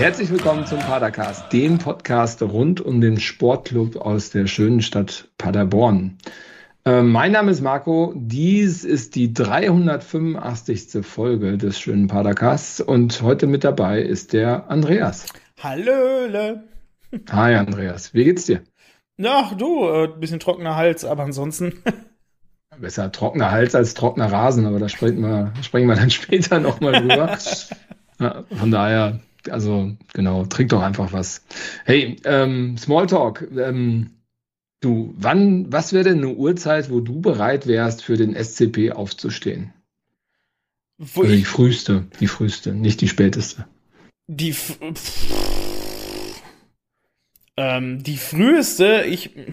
Herzlich willkommen zum Padercast, dem Podcast rund um den Sportclub aus der schönen Stadt Paderborn. Mein Name ist Marco, dies ist die 385. Folge des schönen Padercasts und heute mit dabei ist der Andreas. Hallöle. Hi Andreas, wie geht's dir? Ach du, bisschen trockener Hals, aber ansonsten. Besser trockener Hals als trockener Rasen, aber da sprechen wir dann später nochmal drüber. Ja, von daher, also genau, trink doch einfach was. Hey, Smalltalk, was wäre denn eine Uhrzeit, wo du bereit wärst, für den SCP aufzustehen? Also die früheste, nicht die späteste. Die früheste,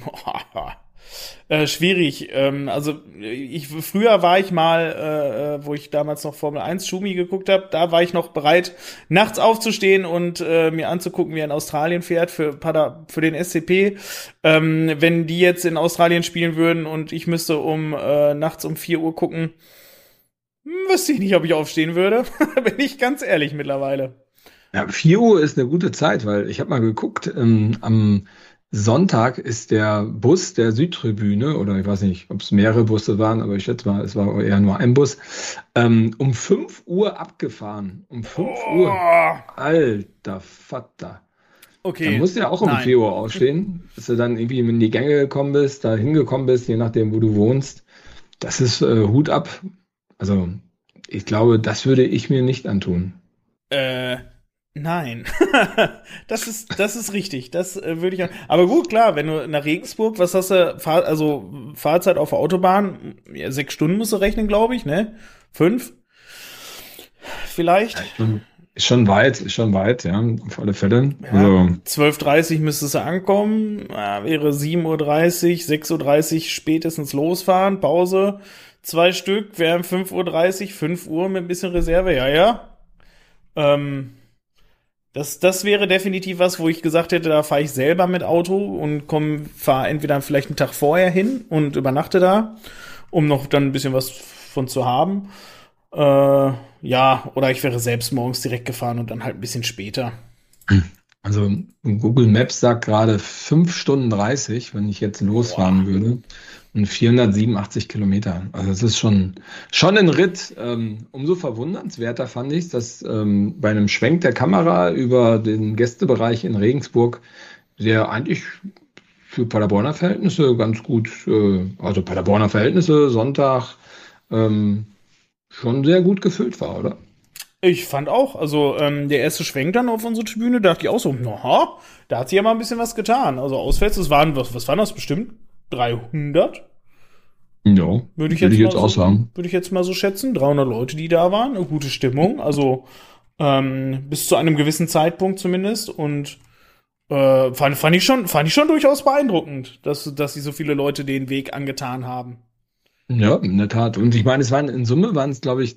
schwierig. Früher war ich mal, wo ich damals noch Formel 1 Schumi geguckt habe, da war ich noch bereit, nachts aufzustehen und mir anzugucken, wie er in Australien fährt für den SCP. Wenn die jetzt in Australien spielen würden und ich müsste nachts um 4 Uhr gucken, wüsste ich nicht, ob ich aufstehen würde. Bin ich ganz ehrlich mittlerweile. Ja, 4 Uhr ist eine gute Zeit, weil ich habe mal geguckt, am Sonntag ist der Bus der Südtribüne, oder ich weiß nicht, ob es mehrere Busse waren, aber ich schätze mal, es war eher nur ein Bus, um 5 Uhr abgefahren. Um 5 Uhr. Alter Vater. Okay. Da musst du ja auch um 4 Uhr aufstehen, dass du dann irgendwie in die Gänge gekommen bist, da hingekommen bist, je nachdem, wo du wohnst. Das ist Hut ab. Also, ich glaube, das würde ich mir nicht antun. Nein, das ist richtig. Das würde ich. Aber gut, klar, wenn du nach Regensburg, was hast du? Fahrzeit auf der Autobahn, 6 Stunden musst du rechnen, glaube ich, ne? 5? Vielleicht. Ist schon weit, ja, auf alle Fälle. Ja, also 12:30 müsstest du ankommen, wäre 7:30, 6:30 spätestens losfahren, Pause, 2 Stück, wären 5:30, 5 Uhr mit ein bisschen Reserve, ja. Das wäre definitiv was, wo ich gesagt hätte, da fahre ich selber mit Auto und fahre entweder vielleicht einen Tag vorher hin und übernachte da, um noch dann ein bisschen was von zu haben. Oder ich wäre selbst morgens direkt gefahren und dann halt ein bisschen später. Also Google Maps sagt gerade 5 Stunden 30, wenn ich jetzt losfahren würde. Und 487 Kilometer. Also das ist schon ein Ritt. Umso verwundernswerter fand ich, dass bei einem Schwenk der Kamera über den Gästebereich in Regensburg, der eigentlich für Paderborner Verhältnisse ganz gut, also Paderborner Verhältnisse, Sonntag, schon sehr gut gefüllt war, oder? Ich fand auch, also der erste Schwenk dann auf unsere Tribüne, dachte ich auch so, da hat sich ja mal ein bisschen was getan. Also auswärts, was waren das bestimmt? 300? Ja, würde ich jetzt auch sagen. Würde ich jetzt mal so schätzen. 300 Leute, die da waren, eine gute Stimmung, also bis zu einem gewissen Zeitpunkt zumindest. Und fand ich schon durchaus beeindruckend, dass sich so viele Leute den Weg angetan haben. Ja, in der Tat. Und ich meine, in Summe waren es, glaube ich,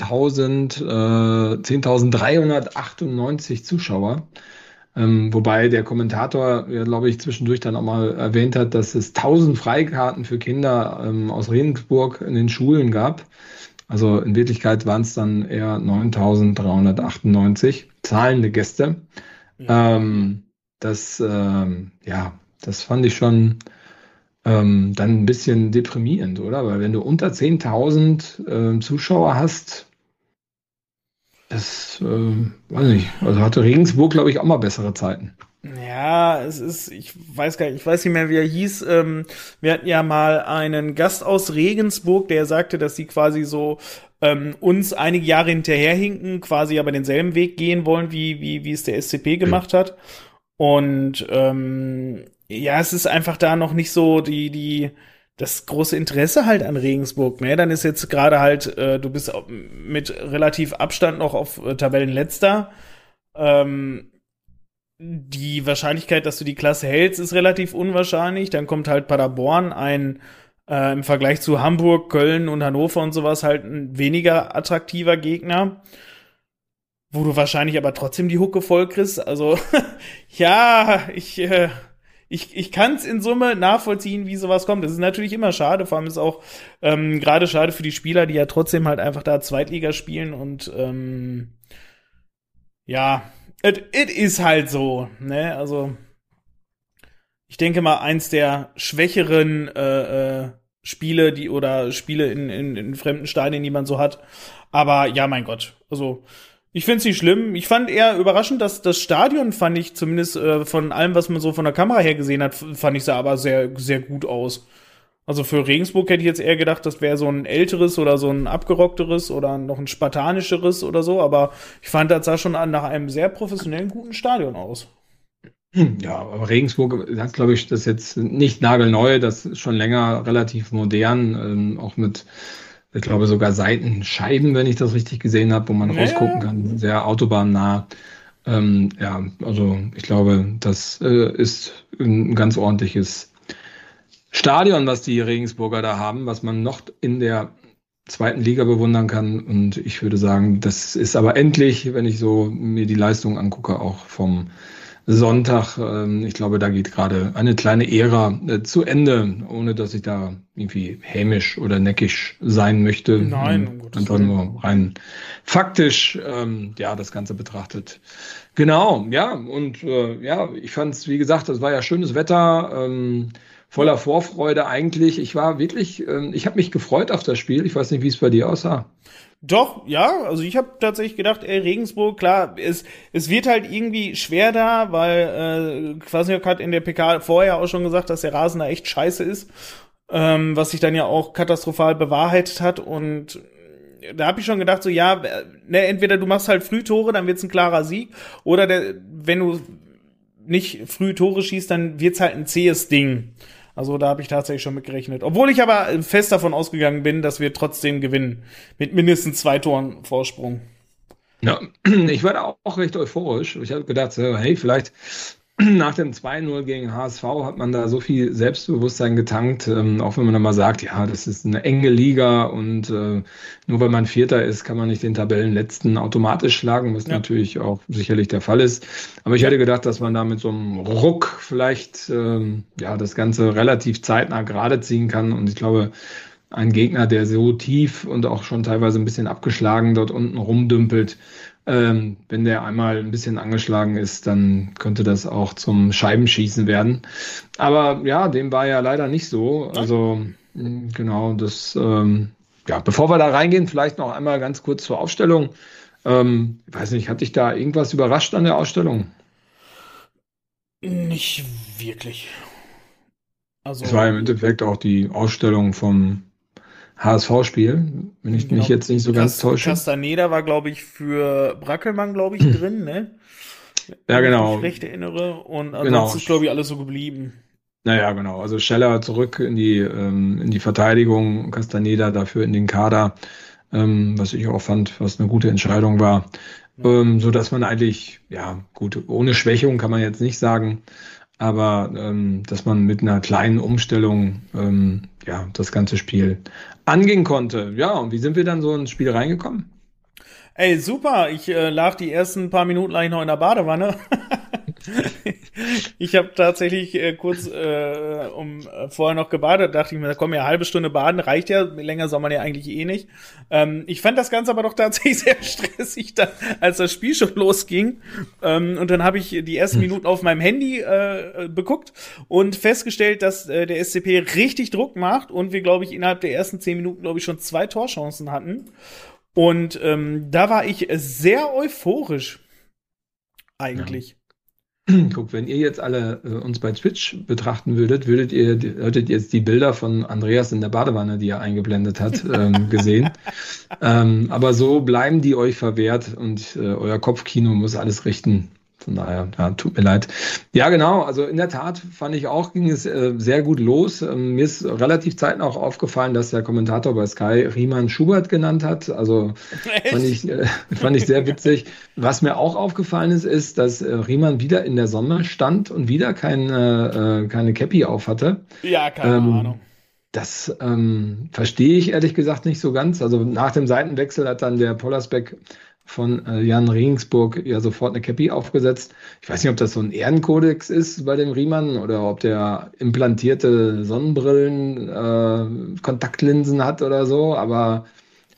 10.398 Zuschauer. Wobei der Kommentator, ja, glaube ich, zwischendurch dann auch mal erwähnt hat, dass es 1.000 Freikarten für Kinder aus Regensburg in den Schulen gab. Also in Wirklichkeit waren es dann eher 9.398 zahlende Gäste. Ja. Das fand ich schon dann ein bisschen deprimierend, oder? Weil wenn du unter 10.000 Zuschauer hast, das weiß nicht. Also hatte Regensburg, glaube ich, auch mal bessere Zeiten. Ja, ich weiß nicht mehr, wie er hieß. Wir hatten ja mal einen Gast aus Regensburg, der sagte, dass sie quasi so uns einige Jahre hinterherhinken, quasi aber denselben Weg gehen wollen, wie es der SCP gemacht hat. Und es ist einfach da noch nicht so das große Interesse halt an Regensburg, ne? Dann ist jetzt gerade halt, du bist mit relativ Abstand noch auf Tabellenletzter. Die Wahrscheinlichkeit, dass du die Klasse hältst, ist relativ unwahrscheinlich. Dann kommt halt Paderborn, im Vergleich zu Hamburg, Köln und Hannover und sowas halt ein weniger attraktiver Gegner, wo du wahrscheinlich aber trotzdem die Hucke voll kriegst. Also ja, ich kann es in Summe nachvollziehen, wie sowas kommt. Das ist natürlich immer schade, vor allem ist auch gerade schade für die Spieler, die ja trotzdem halt einfach da Zweitliga spielen und it ist halt so, ne? Also, ich denke mal, eins der schwächeren Spiele, Spiele in fremden Stadien, die man so hat. Aber ja, mein Gott. Also, ich finde es nicht schlimm. Ich fand eher überraschend, dass das Stadion fand ich zumindest von allem, was man so von der Kamera her gesehen hat, fand ich sah aber sehr, sehr gut aus. Also für Regensburg hätte ich jetzt eher gedacht, das wäre so ein älteres oder so ein abgerockteres oder noch ein spartanischeres oder so. Aber ich fand, das sah schon nach einem sehr professionellen, guten Stadion aus. Ja, aber Regensburg hat, glaube ich, das jetzt nicht nagelneu, das ist schon länger relativ modern, auch mit, ich glaube, sogar Seitenscheiben, wenn ich das richtig gesehen habe, wo man rausgucken Ja, kann, sehr autobahnnah. Ja, also ich glaube, das ist ein ganz ordentliches Stadion, was die Regensburger da haben, was man noch in der zweiten Liga bewundern kann. Und ich würde sagen, das ist aber endlich, wenn ich so mir die Leistung angucke, auch vom Sonntag. Ich glaube, da geht gerade eine kleine Ära zu Ende, ohne dass ich da irgendwie hämisch oder neckisch sein möchte. nein, um Gottes Einfach Willen. nur rein faktisch, ja, das Ganze betrachtet. Genau, ja, und ja, ich fand es, wie gesagt, das war ja schönes Wetter, voller Vorfreude eigentlich. Ich war wirklich, ich habe mich gefreut auf das Spiel. Ich weiß nicht, wie es bei dir aussah. Doch, ja, also ich habe tatsächlich gedacht, ey, Regensburg, klar, es wird halt irgendwie schwer da, weil Kwasniok hat in der PK vorher auch schon gesagt, dass der Rasen da echt scheiße ist, was sich dann ja auch katastrophal bewahrheitet hat und da habe ich schon gedacht, so ja, ne, entweder du machst halt früh Tore, dann wird's ein klarer Sieg, oder wenn du nicht früh Tore schießt, dann wird's halt ein zähes Ding. Also da habe ich tatsächlich schon mit gerechnet. Obwohl ich aber fest davon ausgegangen bin, dass wir trotzdem gewinnen. Mit mindestens 2 Toren Vorsprung. Ja, ich war da auch recht euphorisch. Ich habe gedacht, so, hey, vielleicht nach dem 2-0 gegen HSV hat man da so viel Selbstbewusstsein getankt, auch wenn man dann mal sagt, ja, das ist eine enge Liga und nur weil man Vierter ist, kann man nicht den Tabellenletzten automatisch schlagen, was Ja. natürlich auch sicherlich der Fall ist. Aber ich Ja. hätte gedacht, dass man da mit so einem Ruck vielleicht ja das Ganze relativ zeitnah gerade ziehen kann. Und ich glaube, ein Gegner, der so tief und auch schon teilweise ein bisschen abgeschlagen dort unten rumdümpelt, wenn der einmal ein bisschen angeschlagen ist, dann könnte das auch zum Scheibenschießen werden. Aber ja, dem war ja leider nicht so. Nein. Also genau, das, ja, bevor wir da reingehen, vielleicht noch einmal ganz kurz zur Aufstellung. Ich weiß nicht, hat dich da irgendwas überrascht an der Ausstellung? Nicht wirklich. Es war Also, im Endeffekt auch die Ausstellung vom HSV-Spiel, wenn ich mich genau. jetzt nicht so ganz täusche. Castaneda war, glaube ich, für Brackelmann, glaube ich, drin, ne? Ja, Wenn ich mich genau. recht erinnere. Und Genau. ansonsten ist, glaube ich, alles so geblieben. Naja, genau. Also Scheller zurück in die Verteidigung, Castaneda dafür in den Kader, was ich auch fand, was eine gute Entscheidung war. Ja. So dass man eigentlich, ja, gut, ohne Schwächung kann man jetzt nicht sagen, aber dass man mit einer kleinen Umstellung ja, das ganze Spiel angehen konnte. Ja, und wie sind wir dann so ins Spiel reingekommen? Ey, super. Ich lag die ersten paar Minuten lag ich noch in der Badewanne. Ich habe tatsächlich kurz vorher noch gebadet, dachte ich mir, komm ja, halbe Stunde baden, reicht ja, länger soll man ja eigentlich eh nicht. Ich fand das Ganze aber doch tatsächlich sehr stressig, dann, als das Spiel schon losging. Und dann habe ich die ersten Minuten auf meinem Handy beguckt und festgestellt, dass der SCP richtig Druck macht und wir, glaube ich, innerhalb der ersten 10 Minuten, glaube ich, schon 2 Torchancen hatten. Und da war ich sehr euphorisch, eigentlich. Guck, wenn ihr jetzt alle uns bei Twitch betrachten hättet ihr jetzt die Bilder von Andreas in der Badewanne, die er eingeblendet hat, gesehen. Aber so bleiben die euch verwehrt und euer Kopfkino muss alles richten. Von daher, ja, tut mir leid. Ja, genau. Also in der Tat fand ich auch, ging es sehr gut los. Mir ist relativ zeitnah auch aufgefallen, dass der Kommentator bei Sky Riemann Schubert genannt hat. Also fand ich sehr witzig. Was mir auch aufgefallen ist, ist, dass Riemann wieder in der Sonne stand und wieder keine Cappy auf hatte. Ja, keine Ahnung. Das verstehe ich ehrlich gesagt nicht so ganz. Also nach dem Seitenwechsel hat dann der Pollersbeck von Jan Regensburg ja sofort eine Cappy aufgesetzt. Ich weiß nicht, ob das so ein Ehrenkodex ist bei dem Riemann oder ob der implantierte Sonnenbrillen, Kontaktlinsen hat oder so, aber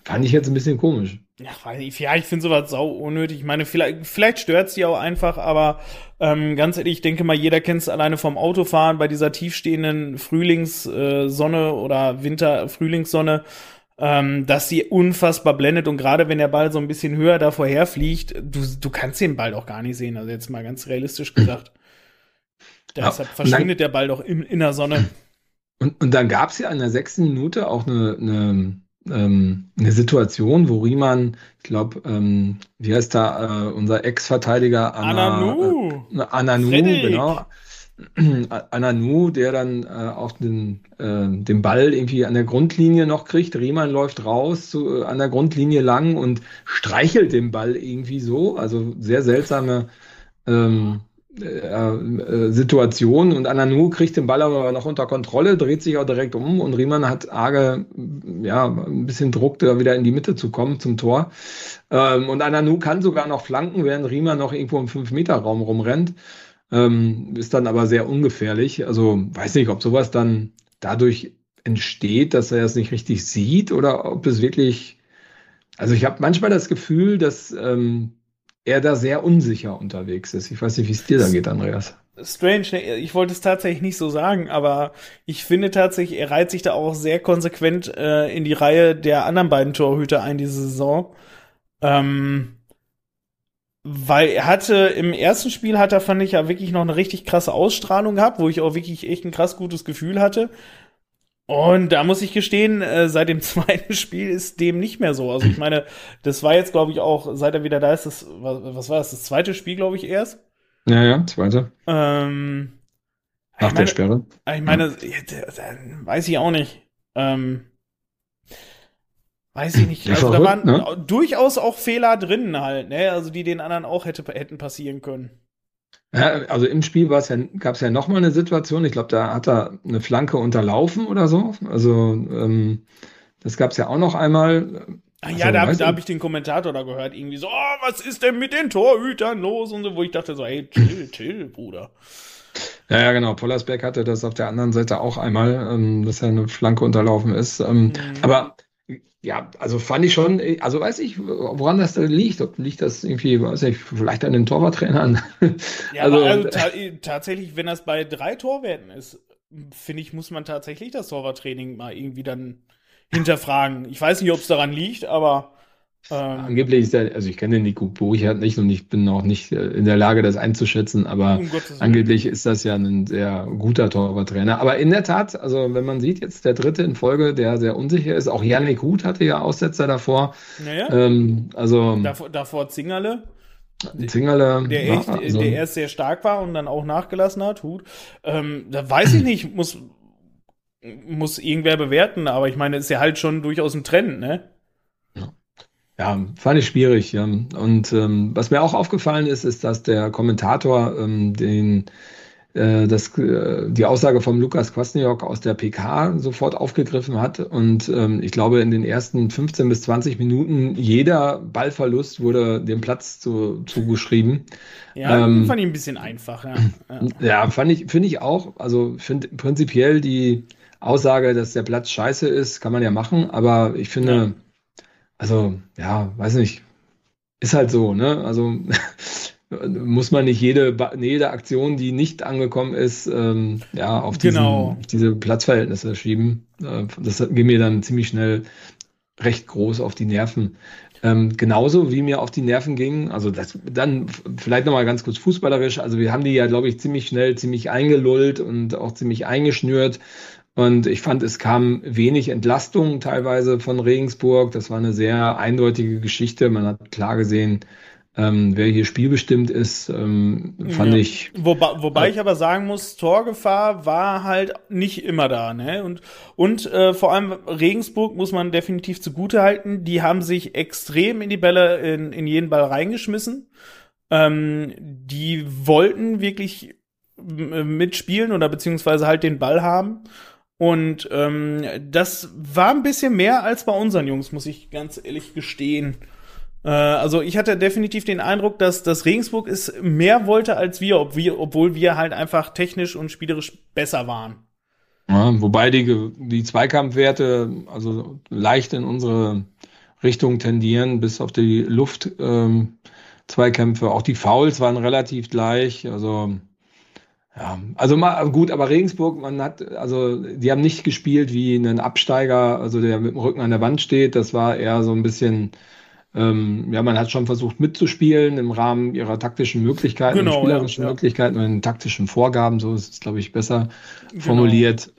fand ich jetzt ein bisschen komisch. Ja, ich finde sowas sau unnötig. Ich meine, vielleicht stört's die auch einfach, aber ganz ehrlich, ich denke mal, jeder kennt es alleine vom Autofahren bei dieser tiefstehenden Frühlingssonne oder Winter-Frühlingssonne, dass sie unfassbar blendet und gerade wenn der Ball so ein bisschen höher da vorherfliegt, du kannst den Ball doch gar nicht sehen. Also jetzt mal ganz realistisch gesagt. Deshalb verschwindet der Ball doch in der Sonne. Und dann gab es ja in der 6. Minute auch eine Situation, wo Riemann, ich glaube, wie heißt da, unser Ex-Verteidiger Ananu, genau. Ananu, der dann auch den Ball irgendwie an der Grundlinie noch kriegt. Riemann läuft raus an der Grundlinie lang und streichelt den Ball irgendwie so. Also sehr seltsame Situation. Und Ananu kriegt den Ball aber noch unter Kontrolle, dreht sich auch direkt um und Riemann hat arge, ja, ein bisschen Druck, da wieder in die Mitte zu kommen zum Tor. Und Ananu kann sogar noch flanken, während Riemann noch irgendwo im 5-Meter-Raum rumrennt. Ist dann aber sehr ungefährlich. Also weiß nicht, ob sowas dann dadurch entsteht, dass er es nicht richtig sieht oder ob es wirklich. Also ich habe manchmal das Gefühl, dass er da sehr unsicher unterwegs ist. Ich weiß nicht, wie es dir da geht, Andreas. Strange, ne? Ich wollte es tatsächlich nicht so sagen, aber ich finde tatsächlich, er reiht sich da auch sehr konsequent in die Reihe der anderen beiden Torhüter ein diese Saison. Weil im ersten Spiel fand ich ja wirklich noch eine richtig krasse Ausstrahlung gehabt, wo ich auch wirklich echt ein krass gutes Gefühl hatte. Und da muss ich gestehen, seit dem zweiten Spiel ist dem nicht mehr so. Also ich meine, das war jetzt, glaube ich, auch, seit er wieder da ist, was war das zweite Spiel, glaube ich, erst? Ja, zweite. Nach der Sperre. Ich meine, weiß ich auch nicht. Weiß ich nicht. Also da waren durchaus auch Fehler drin halt, ne? Also die den anderen auch hätten passieren können. Ja, also im Spiel gab es ja noch mal eine Situation, ich glaube, da hat er eine Flanke unterlaufen oder so. Also das gab es ja auch noch einmal. Also, ja, da hab ich den Kommentator da gehört, irgendwie so, was ist denn mit den Torhütern los und so, wo ich dachte so, hey, chill, Bruder. Ja, genau. Pollersbeck hatte das auf der anderen Seite auch einmal, dass er eine Flanke unterlaufen ist. Aber ja, also fand ich schon, also weiß ich, woran das da liegt. Ob liegt das irgendwie, weiß ich, vielleicht an den Torwarttrainern? Ja, also tatsächlich, wenn das bei 3 Torwerten ist, finde ich, muss man tatsächlich das Torwarttraining mal irgendwie dann hinterfragen. Ich weiß nicht, ob es daran liegt, aber angeblich ist also ich kenne den Nico Burchard nicht und ich bin auch nicht in der Lage, das einzuschätzen, aber angeblich ist das ja ein sehr guter Torwarttrainer. Aber in der Tat, also wenn man sieht, jetzt der dritte in Folge, der sehr unsicher ist, auch Yannick Huth hatte ja Aussetzer davor. Naja. Davor Zingerle. Der erst sehr stark war und dann auch nachgelassen hat, Huth. Da weiß ich nicht, muss irgendwer bewerten, aber ich meine, ist ja halt schon durchaus ein Trend, ne? Ja, fand ich schwierig, ja. Und was mir auch aufgefallen ist, dass der Kommentator die Aussage vom Lukas Kwasniok aus der PK sofort aufgegriffen hat. Und ich glaube, in den ersten 15 bis 20 Minuten jeder Ballverlust wurde dem Platz zugeschrieben. Ja, fand ich ein bisschen einfach, ja. Ja, finde ich auch. Also finde prinzipiell die Aussage, dass der Platz scheiße ist, kann man ja machen, aber ich finde. Ja. Also, ja, weiß nicht. Ist halt so, ne? Also muss man nicht jede Aktion, die nicht angekommen ist, auf diese Platzverhältnisse schieben. Das geht mir dann ziemlich schnell recht groß auf die Nerven. Genauso wie mir auf die Nerven ging, also das dann vielleicht nochmal ganz kurz fußballerisch, also wir haben die ja, glaube ich, ziemlich schnell, ziemlich eingelullt und auch ziemlich eingeschnürt. Und ich fand, es kam wenig Entlastung teilweise von Regensburg. Das war eine sehr eindeutige Geschichte. Man hat klar gesehen, wer hier spielbestimmt ist, fand ich. Wobei ich aber sagen muss, Torgefahr war halt nicht immer da, ne? Und vor allem Regensburg muss man definitiv zugute halten. Die haben sich extrem in die Bälle, in jeden Ball reingeschmissen. Die wollten wirklich mitspielen oder beziehungsweise halt den Ball haben. Und das war ein bisschen mehr als bei unseren Jungs, muss ich ganz ehrlich gestehen. Also ich hatte definitiv den Eindruck, dass Regensburg es mehr wollte als wir, obwohl wir halt einfach technisch und spielerisch besser waren. Ja, wobei die Zweikampfwerte also leicht in unsere Richtung tendieren, bis auf die Luft, Zweikämpfe. Auch die Fouls waren relativ gleich. Also, ja, also mal gut, aber Regensburg, also die haben nicht gespielt wie ein Absteiger, also der mit dem Rücken an der Wand steht. Das war eher so ein bisschen, ja, man hat schon versucht mitzuspielen im Rahmen ihrer taktischen Möglichkeiten und Genau, ja, spielerischen ja, Möglichkeiten und den taktischen Vorgaben, so ist es, glaube ich, besser genau. formuliert.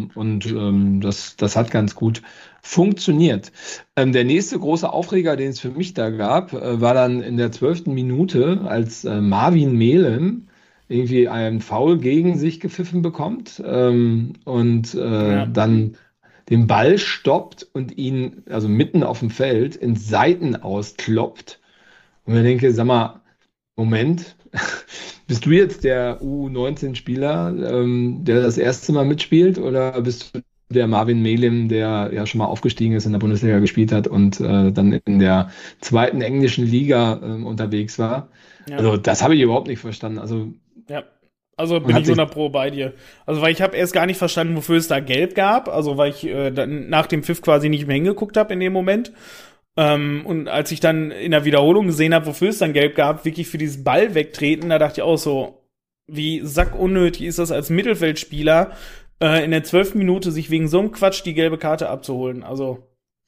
Das hat ganz gut funktioniert. Der nächste große Aufreger, den es für mich da gab, war dann in der 12. Minute, als Marvin Mehlem irgendwie einen Foul gegen sich gepfiffen bekommt und Ja. dann den Ball stoppt und ihn also mitten auf dem Feld in Seiten auskloppt. Und ich denke, sag mal, Moment, bist du jetzt der U19-Spieler, der das erste Mal mitspielt, oder bist du der Marvin Melim, der ja schon mal aufgestiegen ist, in der Bundesliga gespielt hat und dann in der zweiten englischen Liga unterwegs war? Ja. Also das habe ich überhaupt nicht verstanden. Also Ja. Also man bin hat ich sich 100 Pro bei dir. Also weil ich habe erst gar nicht verstanden, wofür es da Gelb gab. Also weil ich dann nach dem Pfiff quasi nicht mehr hingeguckt habe in dem Moment. Und als ich dann in der Wiederholung gesehen habe, wofür es dann Gelb gab, wirklich für dieses Ball wegtreten, da dachte ich auch so, wie sackunnötig ist das als Mittelfeldspieler, in der 12. Minute sich wegen so einem Quatsch die gelbe Karte abzuholen. Also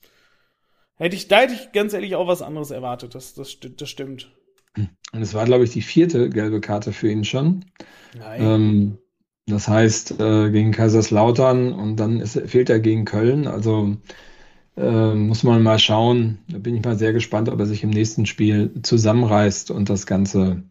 da hätte ich ganz ehrlich auch was anderes erwartet. Das stimmt. Und es war, glaube ich, die vierte gelbe Karte für ihn schon. Nein. Ähm, Das heißt, gegen Kaiserslautern und dann fehlt er gegen Köln. Also muss man mal schauen. Da bin ich mal sehr gespannt, ob er sich im nächsten Spiel zusammenreißt und das Ganze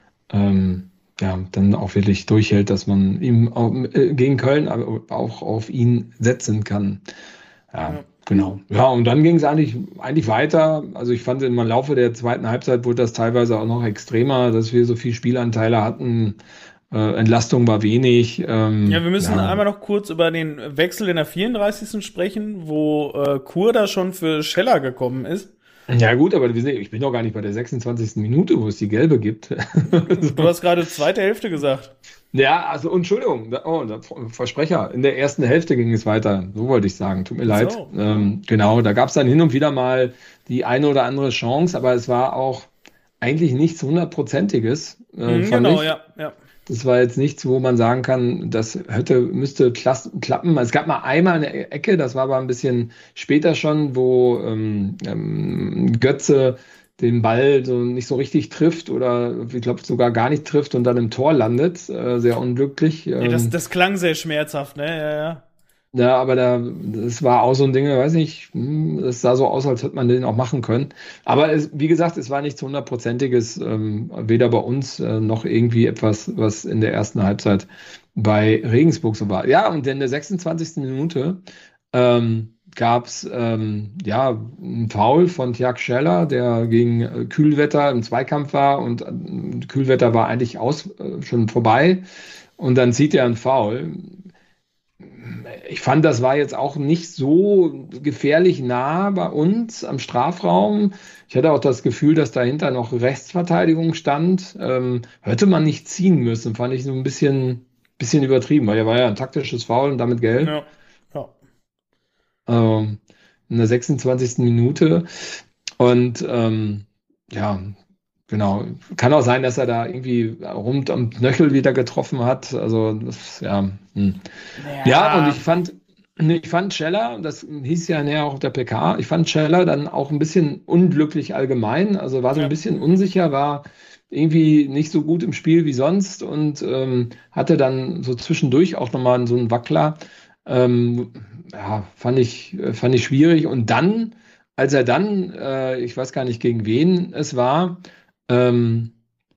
ja, dann auch wirklich durchhält, dass man ihm auch, gegen Köln aber auch auf ihn setzen kann. Ja, Ja. genau. Ja, und dann ging es eigentlich weiter. Also ich fand im Laufe der zweiten Halbzeit wurde das teilweise auch noch extremer, dass wir so viel Spielanteile hatten. Entlastung war wenig. Ja, wir müssen Ja. einmal noch kurz über den Wechsel in der 34. sprechen, wo Kur da schon für Scheller gekommen ist. Ja gut, aber ich bin doch gar nicht bei der 26. Minute, wo es die gelbe gibt. Du hast gerade zweite Hälfte gesagt. Ja, also Entschuldigung, Versprecher. In der ersten Hälfte ging es weiter. So wollte ich sagen. Tut mir leid. So. Genau, da gab es dann hin und wieder mal die eine oder andere Chance, aber es war auch eigentlich nichts hundertprozentiges, fand Genau, ich. ja, ja. Das war jetzt nichts, wo man sagen kann, müsste klappen. Es gab mal einmal eine Ecke, das war aber ein bisschen später schon, wo Götze den Ball so nicht so richtig trifft oder ich glaube sogar gar nicht trifft und dann im Tor landet. Sehr unglücklich. Ja, das klang sehr schmerzhaft, ne? Ja, ja. Ja, aber das war auch so ein Ding, weiß nicht, es sah so aus, als hätte man den auch machen können. Aber wie gesagt, es war nichts hundertprozentiges, weder bei uns noch irgendwie etwas, was in der ersten Halbzeit bei Regensburg so war. Ja, und in der 26. Minute gab es ja einen Foul von Tjag Scheller, der gegen Kühlwetter im Zweikampf war und Kühlwetter war eigentlich schon vorbei. Und dann zieht er einen Foul. Ich fand, das war jetzt auch nicht so gefährlich nah bei uns am Strafraum. Ich hatte auch das Gefühl, dass dahinter noch Rechtsverteidigung stand. Hätte man nicht ziehen müssen, fand ich so ein bisschen übertrieben, weil er war ja ein taktisches Foul und damit gelb. Ja, ja. In der 26. Minute. Und ja, genau. Kann auch sein, dass er da irgendwie rund am Knöchel wieder getroffen hat. Also, ja. Ja, und Ja, ich fand Scheller, das hieß ja näher auch auf der PK, ich fand Scheller dann auch ein bisschen unglücklich allgemein, also war so ein ja. bisschen unsicher, war irgendwie nicht so gut im Spiel wie sonst und hatte dann so zwischendurch auch nochmal so einen Wackler. Ähm, ja, fand ich schwierig. Und dann, als er dann, ich weiß gar nicht gegen wen es war, ähm,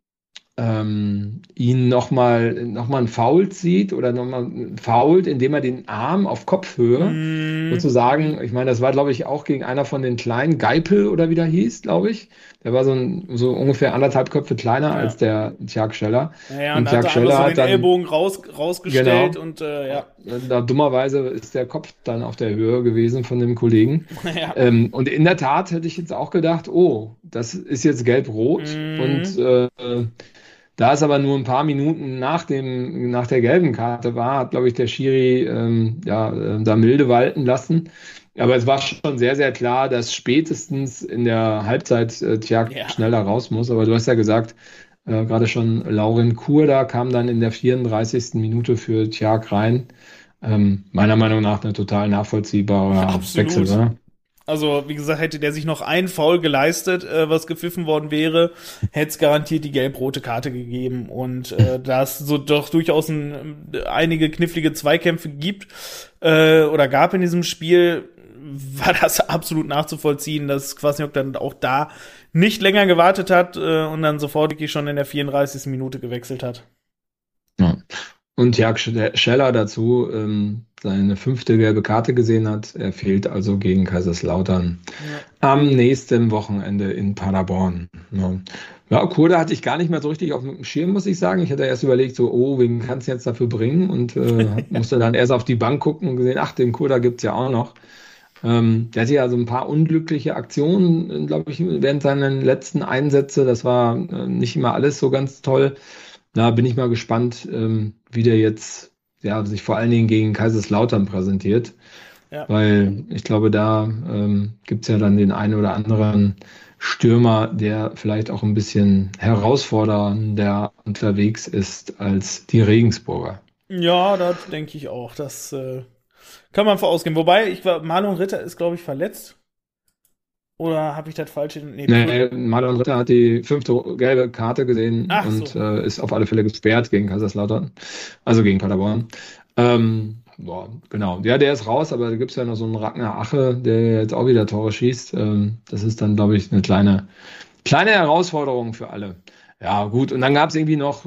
ihn noch mal ein Foul zieht oder nochmal foult, indem er den Arm auf Kopfhöhe Mm, sozusagen, ich meine, das war, glaube ich, auch gegen einer von den kleinen, Geipel oder wie der hieß, glaube ich. Der war so ungefähr 1,5 Köpfe kleiner als ja. der Tjag Scheller. Ja, und Und da hat Tjag er einfach Scheller so hat den dann, Ellbogen rausgestellt genau, und ja. dummerweise ist der Kopf dann auf der Höhe gewesen von dem Kollegen. Ja. Und in der Tat hätte ich jetzt auch gedacht, oh, das ist jetzt gelb-rot und Mm, Da es aber nur ein paar Minuten nach der gelben Karte war, hat, glaube ich, der Schiri da milde walten lassen. Aber es war schon sehr, sehr klar, dass spätestens in der Halbzeit Tjag Ja, schneller raus muss. Aber du hast ja gesagt, gerade schon Lauren Kurda kam dann in der 34. Minute für Tjag rein. Meiner Meinung nach ein total nachvollziehbarer Wechsel, absolut. oder? Also, wie gesagt, hätte der sich noch ein Foul geleistet, was gepfiffen worden wäre, hätte es garantiert die gelb-rote Karte gegeben. Und da es so doch durchaus einige knifflige Zweikämpfe gibt oder gab in diesem Spiel, war das absolut nachzuvollziehen, dass Kwasniok dann auch da nicht länger gewartet hat und dann sofort wirklich schon in der 34. Minute gewechselt hat. Ja. Und Jörg Scheller dazu seine 5. gelbe Karte gesehen hat. Er fehlt also gegen Kaiserslautern am nächsten Wochenende in Paderborn. Ja, Kurda hatte ich gar nicht mehr so richtig auf dem Schirm, muss ich sagen. Ich hatte erst überlegt, so, oh, wen kannst du jetzt dafür bringen? Und musste dann erst auf die Bank gucken und gesehen, ach, den Kurda gibt's ja auch noch. Der hatte ja so ein paar unglückliche Aktionen, glaube ich, während seinen letzten Einsätze. Das war nicht immer alles so ganz toll. Da bin ich mal gespannt, wie der jetzt sich vor allen Dingen gegen Kaiserslautern präsentiert. Ja. Weil ich glaube, da gibt es ja dann den einen oder anderen Stürmer, der vielleicht auch ein bisschen herausfordernder unterwegs ist als die Regensburger. Ja, das denke ich auch. Das kann man vorausgehen. Wobei, Marlon Ritter ist, glaube ich, verletzt. Oder habe ich das falsch? Nee, Marlon Ritter hat die 5. gelbe Karte gesehen und ist auf alle Fälle gesperrt gegen Kaiserslautern, also gegen Paderborn. Genau. Ja, der ist raus, aber da gibt es ja noch so einen Ragnar Ache, der jetzt auch wieder Tore schießt. Das ist dann, glaube ich, eine kleine Herausforderung für alle. Ja, gut. Und dann gab es irgendwie noch,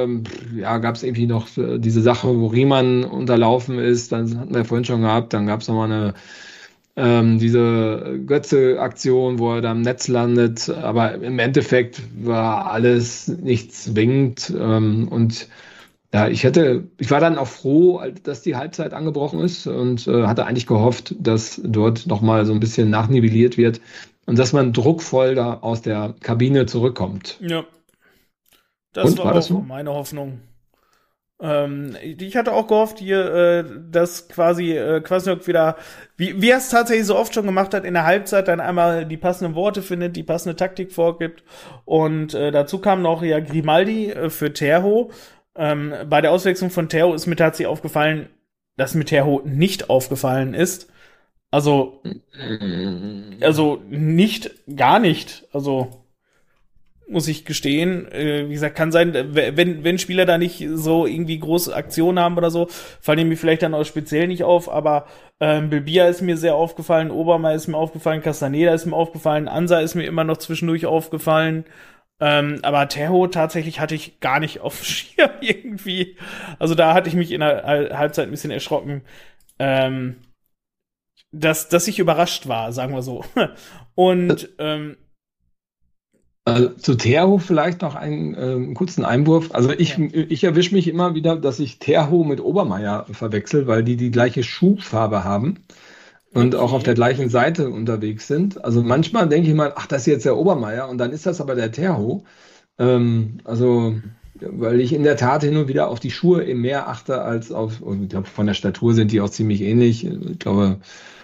diese Sache, wo Riemann unterlaufen ist. Dann hatten wir vorhin schon gehabt. Dann gab es nochmal diese Götze-Aktion, wo er da im Netz landet. Aber im Endeffekt war alles nicht zwingend. Und ja, ich war dann auch froh, dass die Halbzeit angebrochen ist und hatte eigentlich gehofft, dass dort nochmal so ein bisschen nachnivelliert wird und dass man druckvoll da aus der Kabine zurückkommt. Ja. Das war auch meine Hoffnung. Ich hatte auch gehofft, dass quasi Kwasniok wieder, wie er es tatsächlich so oft schon gemacht hat, in der Halbzeit dann einmal die passenden Worte findet, die passende Taktik vorgibt. Und dazu kam noch ja Grimaldi für Terho. Bei der Auswechslung von Terho ist mir tatsächlich aufgefallen, dass mir Terho nicht aufgefallen ist. Also gar nicht. Also muss ich gestehen. Wie gesagt, kann sein, wenn Spieler da nicht so irgendwie große Aktionen haben oder so, fallen die mir vielleicht dann auch speziell nicht auf, aber Bilbia ist mir sehr aufgefallen, Obermeier ist mir aufgefallen, Castaneda ist mir aufgefallen, Ansa ist mir immer noch zwischendurch aufgefallen, aber Terho tatsächlich hatte ich gar nicht auf dem Schirm irgendwie. Also da hatte ich mich in der Halbzeit ein bisschen erschrocken, dass ich überrascht war, sagen wir so. Und zu Terho vielleicht noch einen kurzen Einwurf. Also ich erwische mich immer wieder, dass ich Terho mit Obermeier verwechsel, weil die gleiche Schuhfarbe haben und auch auf der gleichen Seite unterwegs sind. Also manchmal denke ich mal, ach, das ist jetzt der Obermeier und dann ist das aber der Terho. Weil ich in der Tat hin und wieder auf die Schuhe eben mehr achte als und ich glaube, von der Statur sind die auch ziemlich ähnlich. Ich glaube,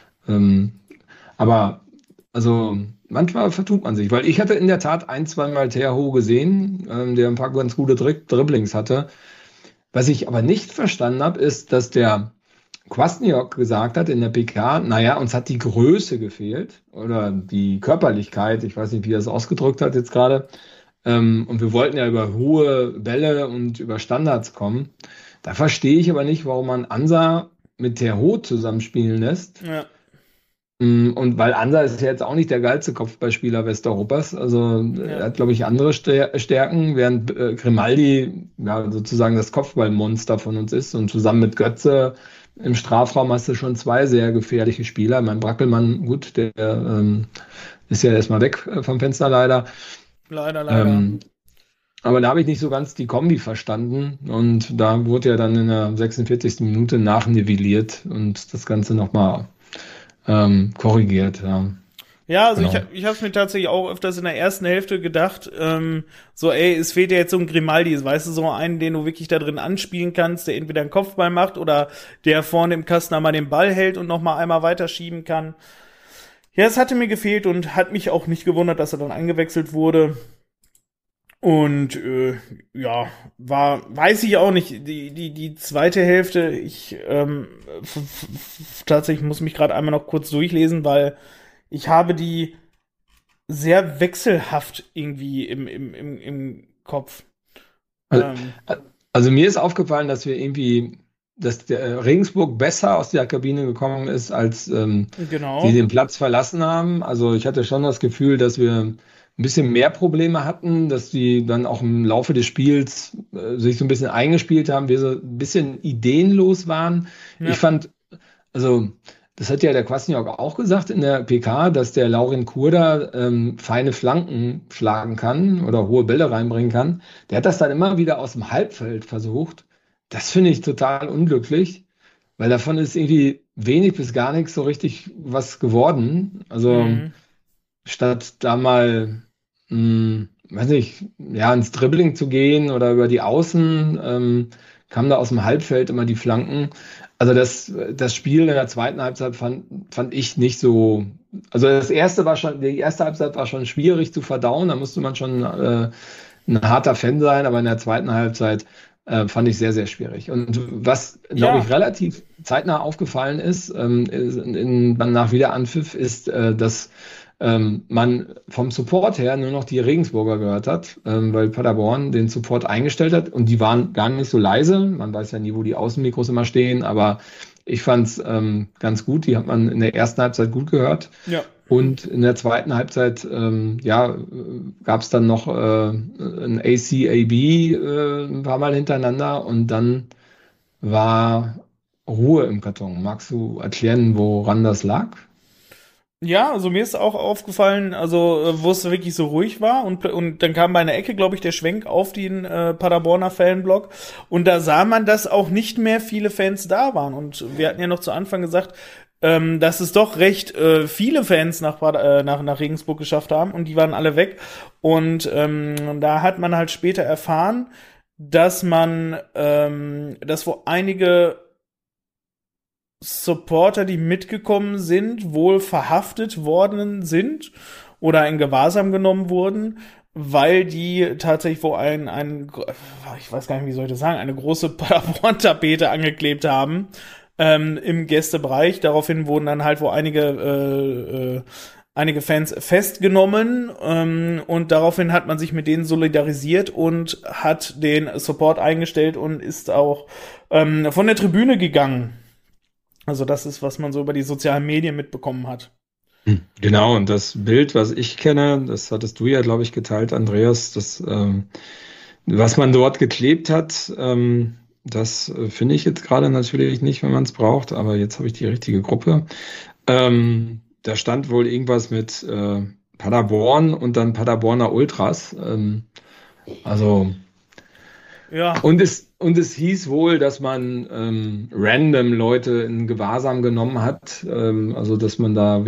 aber also manchmal vertut man sich, weil ich hatte in der Tat ein, zweimal Terho gesehen, der ein paar ganz gute Dribblings hatte. Was ich aber nicht verstanden habe, ist, dass der Kwasniok gesagt hat in der PK, naja, uns hat die Größe gefehlt oder die Körperlichkeit, ich weiß nicht, wie er es ausgedrückt hat jetzt gerade. Und wir wollten ja über hohe Bälle und über Standards kommen. Da verstehe ich aber nicht, warum man Ansa mit Terho zusammenspielen lässt. ja. Und weil Ansa ist ja jetzt auch nicht der geilste Kopfballspieler Westeuropas. Also er hat, glaube ich, andere Stärken, während Grimaldi ja sozusagen das Kopfballmonster von uns ist. Und zusammen mit Götze im Strafraum hast du schon 2 sehr gefährliche Spieler. Mein Brackelmann, gut, der ist ja erstmal weg vom Fenster leider. Leider. Aber da habe ich nicht so ganz die Kombi verstanden. Und da wurde ja dann in der 46. Minute nachnivelliert und das Ganze nochmal korrigiert. Ja. Ja, also Genau. ich habe es mir tatsächlich auch öfters in der ersten Hälfte gedacht, so ey, es fehlt ja jetzt so ein Grimaldi, weißt du, so einen, den du wirklich da drin anspielen kannst, der entweder einen Kopfball macht oder der vorne im Kasten einmal den Ball hält und noch mal einmal weiterschieben kann. Ja, es hatte mir gefehlt und hat mich auch nicht gewundert, dass er dann eingewechselt wurde. Und ja, weiß ich auch nicht. Die zweite Hälfte, tatsächlich muss mich gerade einmal noch kurz durchlesen, weil ich habe die sehr wechselhaft irgendwie im Kopf. Also, Ähm, also mir ist aufgefallen, dass der Regensburg besser aus der Kabine gekommen ist, als sie genau. den Platz verlassen haben. Also ich hatte schon das Gefühl, dass wir ein bisschen mehr Probleme hatten, dass die dann auch im Laufe des Spiels sich so ein bisschen eingespielt haben, wir so ein bisschen ideenlos waren. Ich Ja. fand, also das hat ja der Kwasniok auch gesagt in der PK, dass der Laurin Kurda feine Flanken schlagen kann oder hohe Bälle reinbringen kann. Der hat das dann immer wieder aus dem Halbfeld versucht. Das finde ich total unglücklich, weil davon ist irgendwie wenig bis gar nichts so richtig was geworden. Also Mhm. statt da mal, weiß nicht, ja, ins Dribbling zu gehen oder über die Außen, kamen da aus dem Halbfeld immer die Flanken. Also das Spiel in der zweiten Halbzeit fand ich nicht so. Also die erste Halbzeit war schon schwierig zu verdauen, da musste man schon ein harter Fan sein, aber in der zweiten Halbzeit fand ich sehr, sehr schwierig. Und was, glaube ich, Ja, relativ zeitnah aufgefallen ist, nach Wiederanpfiff, ist, dass man vom Support her nur noch die Regensburger gehört hat, weil Paderborn den Support eingestellt hat und die waren gar nicht so leise. Man weiß ja nie, wo die Außenmikros immer stehen, aber ich fand es ganz gut. Die hat man in der ersten Halbzeit gut gehört. ja. Und in der zweiten Halbzeit, ja, gab es dann noch ein ACAB ein paar Mal hintereinander und dann war Ruhe im Karton. Magst du erklären, woran das lag? Ja, also mir ist auch aufgefallen, also wo es wirklich so ruhig war und dann kam bei einer Ecke, glaube ich, der Schwenk auf den Paderborner Fanblock und da sah man, dass auch nicht mehr viele Fans da waren und wir hatten ja noch zu Anfang gesagt, dass es doch recht viele Fans nach Regensburg geschafft haben und die waren alle weg und da hat man halt später erfahren, dass wo einige Supporter, die mitgekommen sind, wohl verhaftet worden sind oder in Gewahrsam genommen wurden, weil die tatsächlich wo ich weiß gar nicht, wie soll ich das sagen, eine große Paderborn-Tapete angeklebt haben im Gästebereich. Daraufhin wurden dann halt wo einige Fans festgenommen und daraufhin hat man sich mit denen solidarisiert und hat den Support eingestellt und ist auch von der Tribüne gegangen. Also das ist, was man so über die sozialen Medien mitbekommen hat. Genau, und das Bild, was ich kenne, das hattest du ja, glaube ich, geteilt, Andreas, was man dort geklebt hat, das finde ich jetzt gerade natürlich nicht, wenn man es braucht, aber jetzt habe ich die richtige Gruppe. Da stand wohl irgendwas mit Paderborn und dann Paderborner Ultras. Also Ja, und es hieß wohl, dass man random Leute in Gewahrsam genommen hat, also dass man da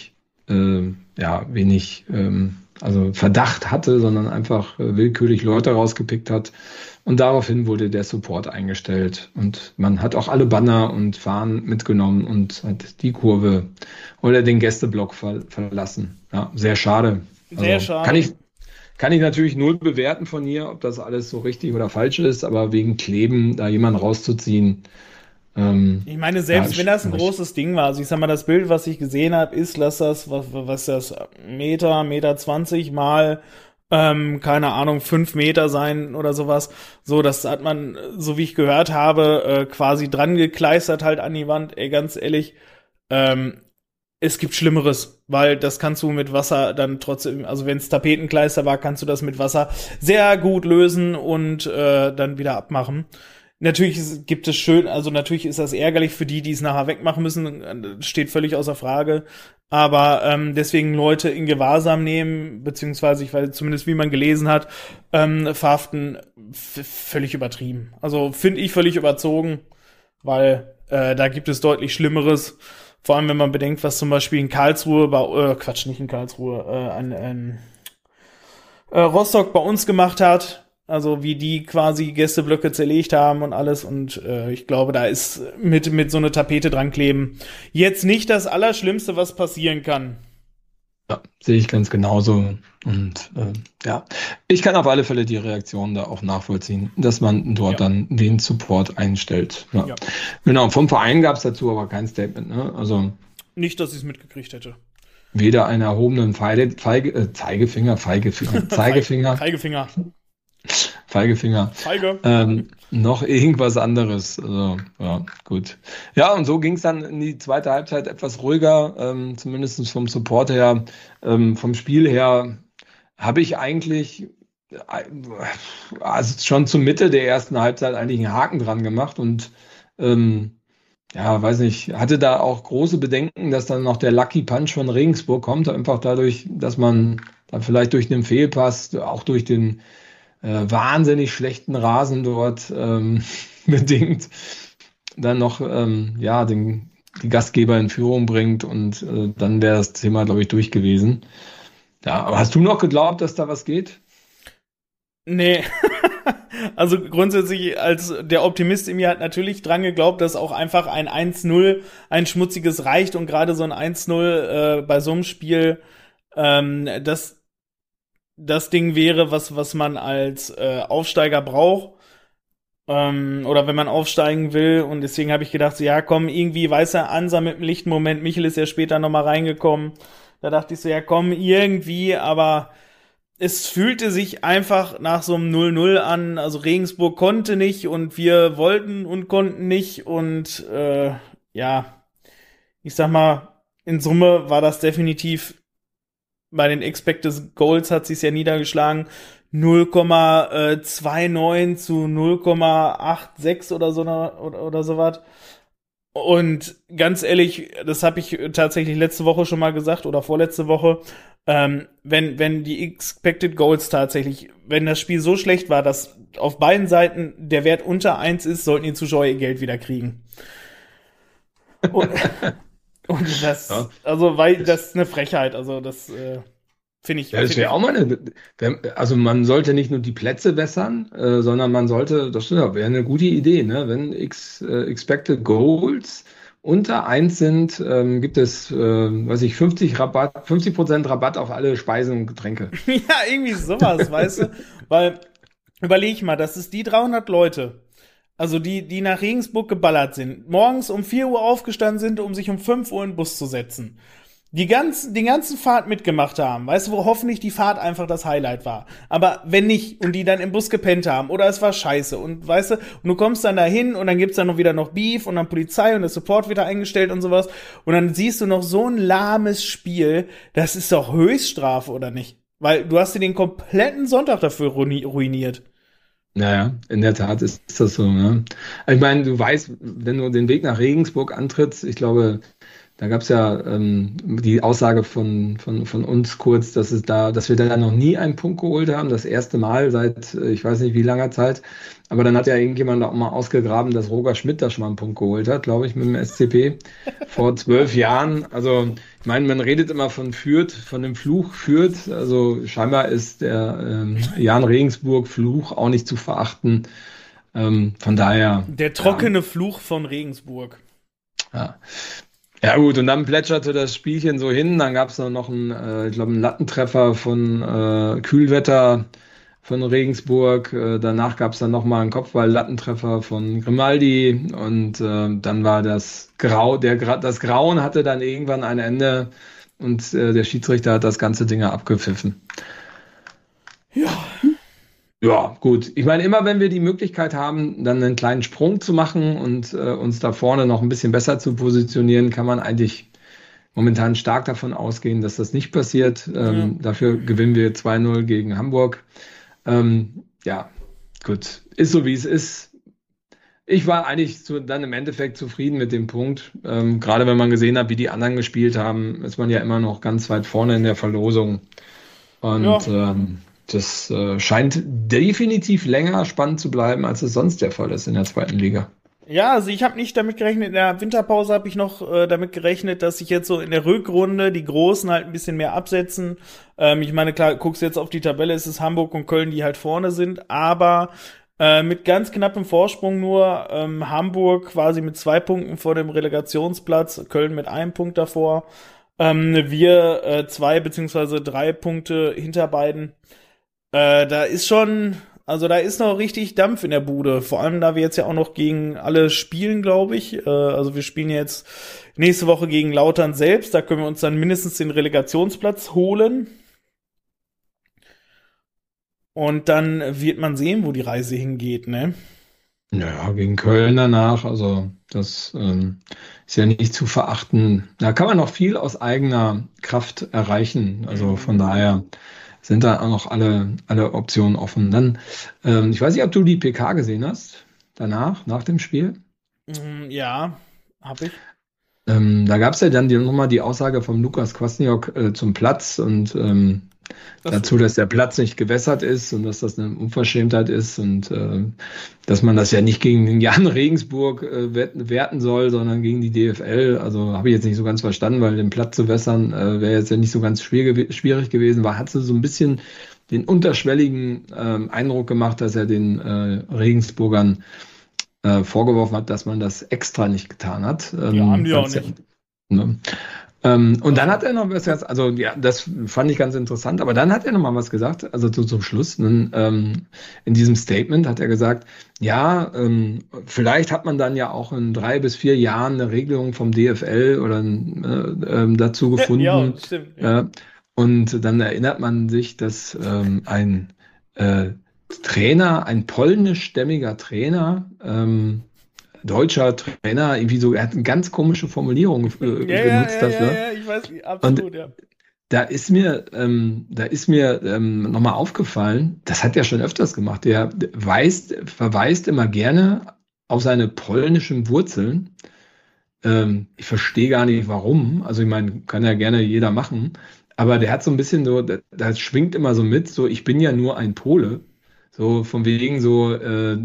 wenig also Verdacht hatte, sondern einfach willkürlich Leute rausgepickt hat. Und daraufhin wurde der Support eingestellt. Und man hat auch alle Banner und Fahnen mitgenommen und hat die Kurve oder den Gästeblock verlassen. Ja, sehr schade. sehr Also kann schade. ich, kann ich natürlich null bewerten von hier, ob das alles so richtig oder falsch ist, aber wegen Kleben da jemanden rauszuziehen, Ich meine, ja, selbst ist wenn das ein schwierig. großes Ding war, also ich sag mal, das Bild, was ich gesehen habe, ist, lass das, was ist das, Meter 20 mal, keine Ahnung, 5 Meter sein oder sowas. So, das hat man, so wie ich gehört habe, quasi dran gekleistert halt an die Wand. Ey, ganz ehrlich, ähm, es gibt Schlimmeres, weil das kannst du mit Wasser dann trotzdem, also wenn es Tapetenkleister war, kannst du das mit Wasser sehr gut lösen und dann wieder abmachen. Natürlich gibt es schön, also natürlich ist das ärgerlich für die, die es nachher wegmachen müssen, steht völlig außer Frage. Aber deswegen Leute in Gewahrsam nehmen, beziehungsweise ich weiß zumindest, wie man gelesen hat, verhaften, völlig übertrieben. Also finde ich völlig überzogen, weil da gibt es deutlich Schlimmeres. Vor allem, wenn man bedenkt, was zum Beispiel in Karlsruhe, nicht in Karlsruhe, Rostock bei uns gemacht hat. Also wie die quasi Gästeblöcke zerlegt haben und alles. Und ich glaube, da ist mit so einer Tapete dran kleben jetzt nicht das Allerschlimmste, was passieren kann. Ja, sehe ich ganz genauso. Und ja, ich kann auf alle Fälle die Reaktion da auch nachvollziehen, dass man dort dann den Support einstellt. Ja. Ja. Genau, vom Verein gab es dazu aber kein Statement. Ne? Also nicht, dass ich es mitgekriegt hätte. Weder einen erhobenen Zeigefinger. Noch irgendwas anderes. Also, ja, gut. Ja, und so ging es dann in die zweite Halbzeit etwas ruhiger, zumindest vom Support her. Vom Spiel her habe ich eigentlich also schon zur Mitte der ersten Halbzeit eigentlich einen Haken dran gemacht und ja, weiß nicht, hatte da auch große Bedenken, dass dann noch der Lucky Punch von Regensburg kommt, einfach dadurch, dass man dann vielleicht durch den Fehlpass, auch durch den wahnsinnig schlechten Rasen dort bedingt, dann noch die Gastgeber in Führung bringt und dann wäre das Thema, glaube ich, durch gewesen. Ja, aber hast du noch geglaubt, dass da was geht? Nee. Also grundsätzlich als der Optimist in mir hat natürlich dran geglaubt, dass auch einfach ein 1-0, ein schmutziges reicht und gerade so ein 1-0 bei so einem Spiel das Ding wäre, was man als Aufsteiger braucht. Oder wenn man aufsteigen will. Und deswegen habe ich gedacht, so, ja komm, irgendwie weißer Ansa mit dem lichten Moment. Michel ist ja später nochmal reingekommen. Da dachte ich so, ja komm, irgendwie, aber es fühlte sich einfach nach so einem 0-0 an. Also Regensburg konnte nicht und wir wollten und konnten nicht. Und ja, ich sag mal, in Summe war das definitiv bei den Expected Goals hat sich's ja niedergeschlagen. 0,29 zu 0,86 oder sowas. Und ganz ehrlich, das habe ich tatsächlich letzte Woche schon mal gesagt oder vorletzte Woche, wenn die Expected Goals tatsächlich, wenn das Spiel so schlecht war, dass auf beiden Seiten der Wert unter 1 ist, sollten die Zuschauer ihr Geld wieder kriegen. Und das, ja. Also, weil das ist eine Frechheit, also das finde ich. Ja, das wäre auch mal also man sollte nicht nur die Plätze bessern, sondern man sollte, das wäre eine gute Idee, ne? Wenn Expected Goals unter 1 sind, gibt es, 50% Rabatt auf alle Speisen und Getränke. Ja, irgendwie sowas, weißt du? Weil, überleg mal, das ist die 300 Leute, also die nach Regensburg geballert sind, morgens um 4 Uhr aufgestanden sind, um sich um 5 Uhr in den Bus zu setzen. Den ganzen Fahrt mitgemacht haben, weißt du, wo hoffentlich die Fahrt einfach das Highlight war. Aber wenn nicht, und die dann im Bus gepennt haben, oder es war scheiße, und weißt du, und du kommst dann dahin, und dann gibt's dann noch wieder noch Beef, und dann Polizei, und der Support wieder eingestellt und sowas, und dann siehst du noch so ein lahmes Spiel, das ist doch Höchststrafe, oder nicht? Weil du hast dir den kompletten Sonntag dafür ruiniert. Naja, in der Tat ist das so, ne? Ich meine, du weißt, wenn du den Weg nach Regensburg antrittst, ich glaube, da gab es ja die Aussage von uns kurz, dass wir da noch nie einen Punkt geholt haben. Das erste Mal seit ich weiß nicht wie langer Zeit. Aber dann hat ja irgendjemand auch mal ausgegraben, dass Roger Schmidt da schon mal einen Punkt geholt hat, glaube ich, mit dem SCP vor 12 Jahren. Also ich meine, man redet immer von Fürth, von dem Fluch Fürth. Also scheinbar ist der Jan Regensburg Fluch auch nicht zu verachten. Von daher. Der trockene Fluch von Regensburg. Ja. Ja gut, und dann plätscherte das Spielchen so hin, dann gab es noch einen Lattentreffer von Kühlwetter von Regensburg, danach gab es dann nochmal einen Kopfball-Lattentreffer von Grimaldi und dann war das Grauen hatte dann irgendwann ein Ende und der Schiedsrichter hat das ganze Ding abgepfiffen. Ja. Ja, gut. Ich meine, immer wenn wir die Möglichkeit haben, dann einen kleinen Sprung zu machen und uns da vorne noch ein bisschen besser zu positionieren, kann man eigentlich momentan stark davon ausgehen, dass das nicht passiert. Dafür gewinnen wir 2-0 gegen Hamburg. Ja, gut. Ist so, wie es ist. Ich war eigentlich dann im Endeffekt zufrieden mit dem Punkt. Gerade wenn man gesehen hat, wie die anderen gespielt haben, ist man ja immer noch ganz weit vorne in der Verlosung. Und das scheint definitiv länger spannend zu bleiben, als es sonst der Fall ist in der zweiten Liga. Ja, also ich habe nicht damit gerechnet, in der Winterpause habe ich noch damit gerechnet, dass sich jetzt so in der Rückrunde die Großen halt ein bisschen mehr absetzen. Ich meine, klar, guckst jetzt auf die Tabelle, es ist Hamburg und Köln, die halt vorne sind, aber mit ganz knappem Vorsprung nur Hamburg quasi mit 2 Punkten vor dem Relegationsplatz, Köln mit 1 Punkt davor. Wir 2 beziehungsweise 3 Punkte hinter beiden. Da ist schon, also da ist noch richtig Dampf in der Bude. Vor allem, da wir jetzt ja auch noch gegen alle spielen, glaube ich. Also wir spielen jetzt nächste Woche gegen Lautern selbst. Da können wir uns dann mindestens den Relegationsplatz holen. Und dann wird man sehen, wo die Reise hingeht, ne? Ja, gegen Köln danach, also das ist ja nicht zu verachten. Da kann man noch viel aus eigener Kraft erreichen. Also von daher sind da auch noch alle Optionen offen. Dann, ich weiß nicht, ob du die PK gesehen hast, danach, nach dem Spiel. Ja, hab ich. Da gab es ja dann nochmal die Aussage vom Lukas Kwasniok zum Platz und dazu, dass der Platz nicht gewässert ist und dass das eine Unverschämtheit ist und dass man das ja nicht gegen den Jan Regensburg werten soll, sondern gegen die DFL. Also habe ich jetzt nicht so ganz verstanden, weil den Platz zu wässern wäre jetzt ja nicht so ganz schwierig gewesen. Hat so ein bisschen den unterschwelligen Eindruck gemacht, dass er den Regensburgern vorgeworfen hat, dass man das extra nicht getan hat. Ja, haben die auch nicht. Ne? Und dann hat er noch was gesagt, also ja, das fand ich ganz interessant, aber dann hat er noch mal was gesagt, also zum Schluss, in diesem Statement hat er gesagt, ja, vielleicht hat man dann ja auch in 3 bis 4 Jahren eine Regelung vom DFL oder dazu gefunden. Ja, stimmt. Ja. Und dann erinnert man sich, dass ein Trainer, ein polnischstämmiger Trainer, deutscher Trainer, irgendwie so, er hat eine ganz komische Formulierung benutzt dafür. Ja, ich weiß, absolut, Und ja. da ist mir nochmal aufgefallen, das hat er schon öfters gemacht, der verweist immer gerne auf seine polnischen Wurzeln. Ich verstehe gar nicht, warum. Also ich meine, kann ja gerne jeder machen. Aber der hat so ein bisschen so, das schwingt immer so mit, so ich bin ja nur ein Pole. So von wegen so,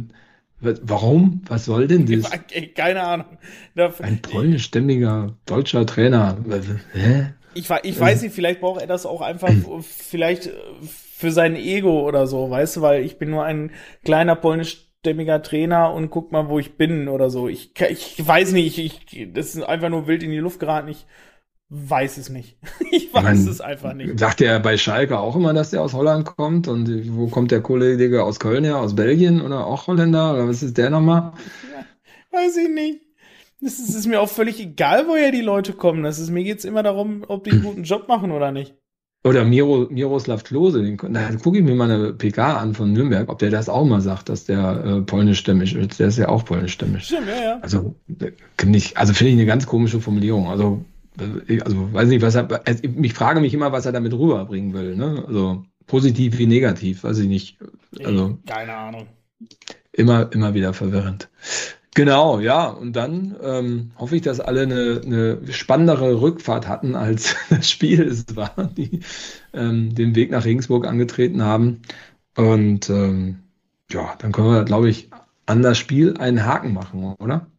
warum? Was soll denn das? Keine Ahnung. Ein polnischstämmiger deutscher Trainer. Hä? Ich weiß nicht, vielleicht braucht er das auch einfach vielleicht für sein Ego oder so, weißt du, weil ich bin nur ein kleiner polnischstämmiger Trainer und guck mal, wo ich bin oder so. Ich weiß nicht, das ist einfach nur wild in die Luft geraten. Ich weiß es nicht. Ich weiß es einfach nicht. Sagt er bei Schalke auch immer, dass der aus Holland kommt? Und wo kommt der Kollege aus Köln her? Aus Belgien oder auch Holländer? Oder was ist der nochmal? Ja, weiß ich nicht. Es ist mir auch völlig egal, woher die Leute kommen. Mir geht's immer darum, ob die einen guten Job machen oder nicht. Oder Miroslav Klose, da gucke ich mir mal eine PK an von Nürnberg, ob der das auch mal sagt, dass der polnischstämmig ist. Der ist ja auch polnischstämmig. Stimmt, ja. Also finde ich eine ganz komische Formulierung. Also weiß nicht, ich frage mich immer, was er damit rüberbringen will. Ne? Also positiv wie negativ, weiß ich nicht. Also keine Ahnung. Immer wieder verwirrend. Genau, ja, und dann hoffe ich, dass alle eine spannendere Rückfahrt hatten, als das Spiel es war, die den Weg nach Regensburg angetreten haben. Und ja, dann können wir, glaube ich, an das Spiel einen Haken machen, oder?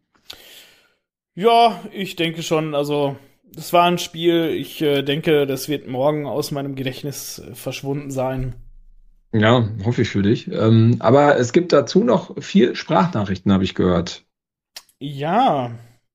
Ja, ich denke schon. Also, das war ein Spiel. Ich denke, das wird morgen aus meinem Gedächtnis verschwunden sein. Ja, hoffe ich für dich. Aber es gibt dazu noch 4 Sprachnachrichten, habe ich gehört. Ja.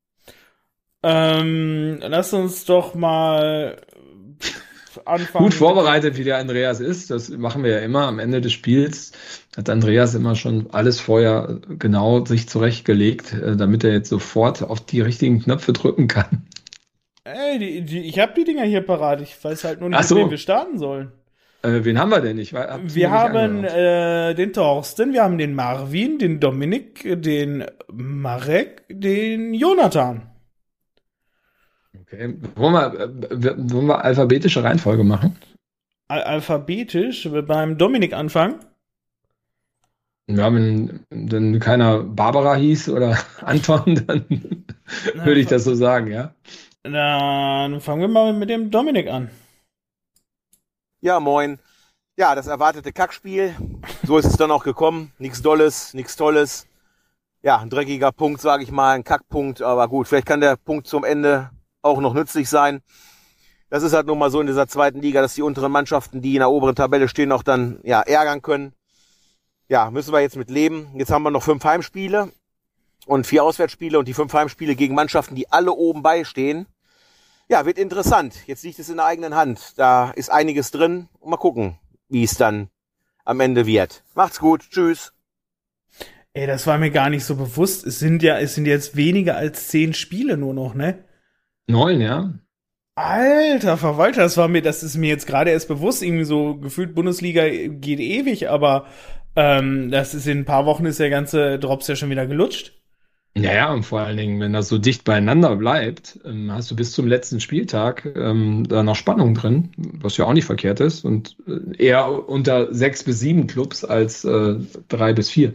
Lass uns doch mal anfangen. Gut vorbereitet, wie der Andreas ist. Das machen wir ja immer am Ende des Spiels. Hat Andreas immer schon alles vorher genau sich zurechtgelegt, damit er jetzt sofort auf die richtigen Knöpfe drücken kann. Ey, ich habe die Dinger hier parat. Ich weiß halt nur nicht, Ach so. mit wem wir starten sollen. Wen haben wir denn? Wir haben den Thorsten, wir haben den Marvin, den Dominik, den Marek, den Jonathan. Okay. Wollen wir alphabetische Reihenfolge machen? Alphabetisch, beim Dominik anfangen. Ja, wenn keiner Barbara hieß oder Anton, dann würde ich das so sagen, ja. Dann fangen wir mal mit dem Dominik an. Ja, moin. Ja, das erwartete Kackspiel. So ist es dann auch gekommen. Nichts Dolles, nichts Tolles. ja, ein dreckiger Punkt, sage ich mal, ein Kackpunkt. Aber gut, vielleicht kann der Punkt zum Ende auch noch nützlich sein. Das ist halt nun mal so in dieser zweiten Liga, dass die unteren Mannschaften, die in der oberen Tabelle stehen, auch dann ja ärgern können. Ja, müssen wir jetzt mit leben. Jetzt haben wir noch 5 Heimspiele und 4 Auswärtsspiele und die 5 Heimspiele gegen Mannschaften, die alle oben beistehen. Ja, wird interessant. Jetzt liegt es in der eigenen Hand. Da ist einiges drin. Und mal gucken, wie es dann am Ende wird. Macht's gut. Tschüss. Ey, das war mir gar nicht so bewusst. Es sind jetzt weniger als 10 Spiele nur noch, ne? 9, ja. Alter Verwalter, das ist mir jetzt gerade erst bewusst. Irgendwie so gefühlt Bundesliga geht ewig, aber das ist in ein paar Wochen ist der ganze Drops ja schon wieder gelutscht. Ja, und vor allen Dingen, wenn das so dicht beieinander bleibt, hast du bis zum letzten Spieltag da noch Spannung drin, was ja auch nicht verkehrt ist. Und eher unter 6 bis 7 Clubs als 3 bis 4.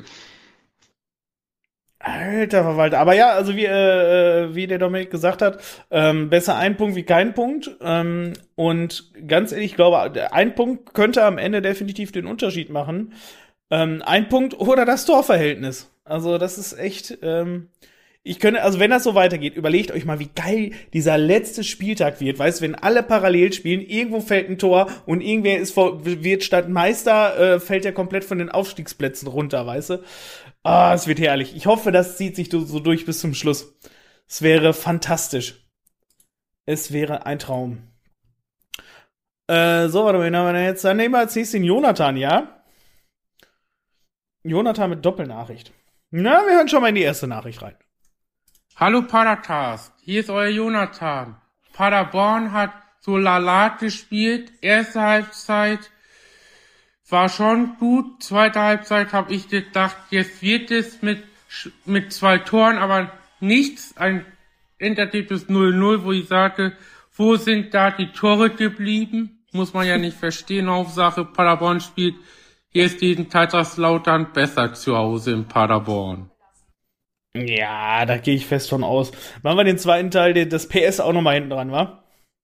Alter Verwalter. Aber ja, also wie der Dominik gesagt hat, besser ein Punkt wie kein Punkt. Und ganz ehrlich, ich glaube, ein Punkt könnte am Ende definitiv den Unterschied machen. Ein Punkt oder das Torverhältnis. Also das ist echt, also wenn das so weitergeht, überlegt euch mal, wie geil dieser letzte Spieltag wird. Weißt du, wenn alle parallel spielen, irgendwo fällt ein Tor und irgendwer wird statt Meister, fällt er komplett von den Aufstiegsplätzen runter, weißt du? Ah, es wird herrlich. Ich hoffe, das zieht sich so durch bis zum Schluss. Es wäre fantastisch. Es wäre ein Traum. So, warte mal, wen haben wir denn jetzt? Dann nehmen wir als nächstes den Jonathan, ja? Jonathan mit Doppelnachricht. Na, wir hören schon mal in die erste Nachricht rein. Hallo Padercast, hier ist euer Jonathan. Paderborn hat so lalat gespielt. Erste Halbzeit war schon gut. Zweite Halbzeit habe ich gedacht, jetzt wird es mit 2 Toren, aber nichts. Ein Endergebnis 0-0, wo ich sage, wo sind da die Tore geblieben? Muss man ja nicht verstehen. Hauptsache Paderborn spielt jetzt gegen Kaiserslautern besser zu Hause in Paderborn. Ja, da gehe ich fest von aus. Machen wir den zweiten Teil, das PS auch noch mal hinten dran, wa?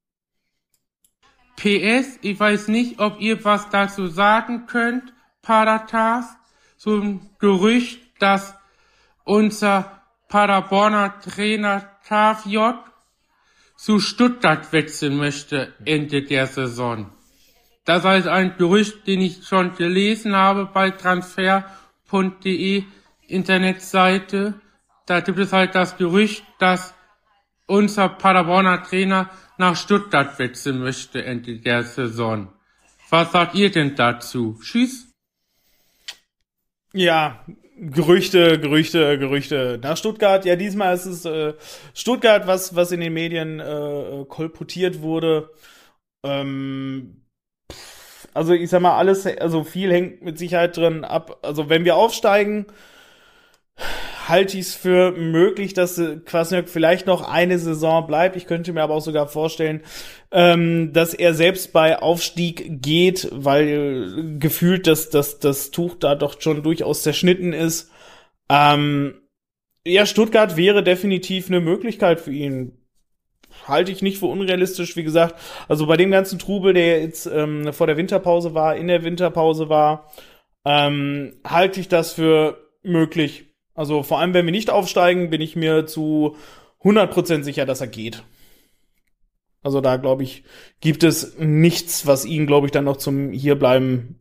PS, ich weiß nicht, ob ihr was dazu sagen könnt, Padercast. So ein Gerücht, dass unser Paderborner Trainer KJ zu Stuttgart wechseln möchte Ende der Saison. Das ist ein Gerücht, den ich schon gelesen habe bei transfer.de Internetseite. Da gibt es halt das Gerücht, dass unser Paderborner Trainer nach Stuttgart wechseln möchte Ende der Saison. Was sagt ihr denn dazu? Tschüss. Ja, Gerüchte nach Stuttgart. Ja, diesmal ist es Stuttgart, was in den Medien kolportiert wurde. Also ich sag mal, also viel hängt mit Sicherheit drin ab. Also wenn wir aufsteigen, halte ich es für möglich, dass Kwasniok vielleicht noch eine Saison bleibt. Ich könnte mir aber auch sogar vorstellen, dass er selbst bei Aufstieg geht, weil gefühlt das Tuch da doch schon durchaus zerschnitten ist. Ja, Stuttgart wäre definitiv eine Möglichkeit für ihn. Halte ich nicht für unrealistisch, wie gesagt. Also bei dem ganzen Trubel, der jetzt vor der Winterpause war, in der Winterpause war, halte ich das für möglich. Also vor allem, wenn wir nicht aufsteigen, bin ich mir zu 100% sicher, dass er geht. Also da, glaube ich, gibt es nichts, was ihn, glaube ich, dann noch zum Hierbleiben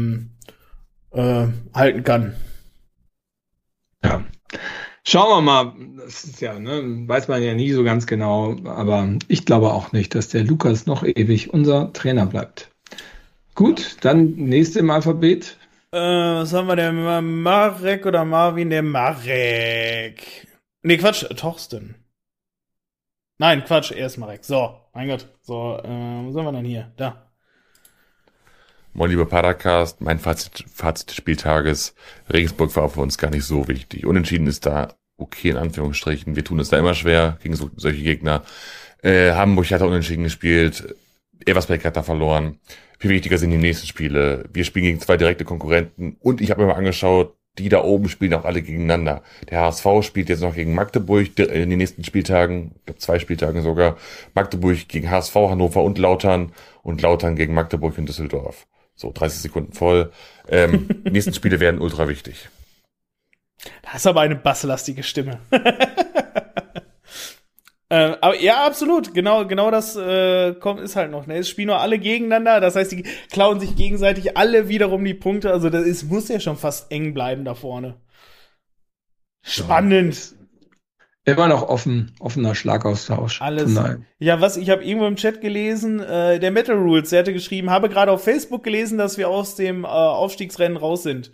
halten kann. Ja. Schauen wir mal. Das ist ja, weiß man ja nie so ganz genau. Aber ich glaube auch nicht, dass der Lukas noch ewig unser Trainer bleibt. Gut, dann nächste im Alphabet. Was haben wir denn? Marek oder Marvin? Der Marek. Nee, Quatsch, Torsten. Nein, Quatsch, er ist Marek. So, mein Gott. So, wo sind wir denn hier? Da. Moin, lieber Padercast. Mein Fazit des Spieltages. Regensburg war für uns gar nicht so wichtig. Unentschieden ist da okay, in Anführungsstrichen. Wir tun es da immer schwer gegen solche Gegner. Hamburg hat da unentschieden gespielt. Elversberg hat da verloren. Viel wichtiger sind die nächsten Spiele. Wir spielen gegen 2 direkte Konkurrenten und ich habe mir mal angeschaut, die da oben spielen auch alle gegeneinander. Der HSV spielt jetzt noch gegen Magdeburg in den nächsten Spieltagen, ich glaube 2 Spieltagen sogar. Magdeburg gegen HSV, Hannover und Lautern gegen Magdeburg und Düsseldorf. So, 30 Sekunden voll. Die nächsten Spiele werden ultra wichtig. Das ist aber eine basslastige Stimme. Aber ja, absolut. Genau das ist halt noch. Ne? Es spielen nur alle gegeneinander. Das heißt, die klauen sich gegenseitig alle wiederum die Punkte. Also muss ja schon fast eng bleiben da vorne. Spannend. Immer noch offener Schlagaustausch. Alles. Ja, ich habe irgendwo im Chat gelesen, der Metal Rules, der hatte geschrieben, habe gerade auf Facebook gelesen, dass wir aus dem Aufstiegsrennen raus sind.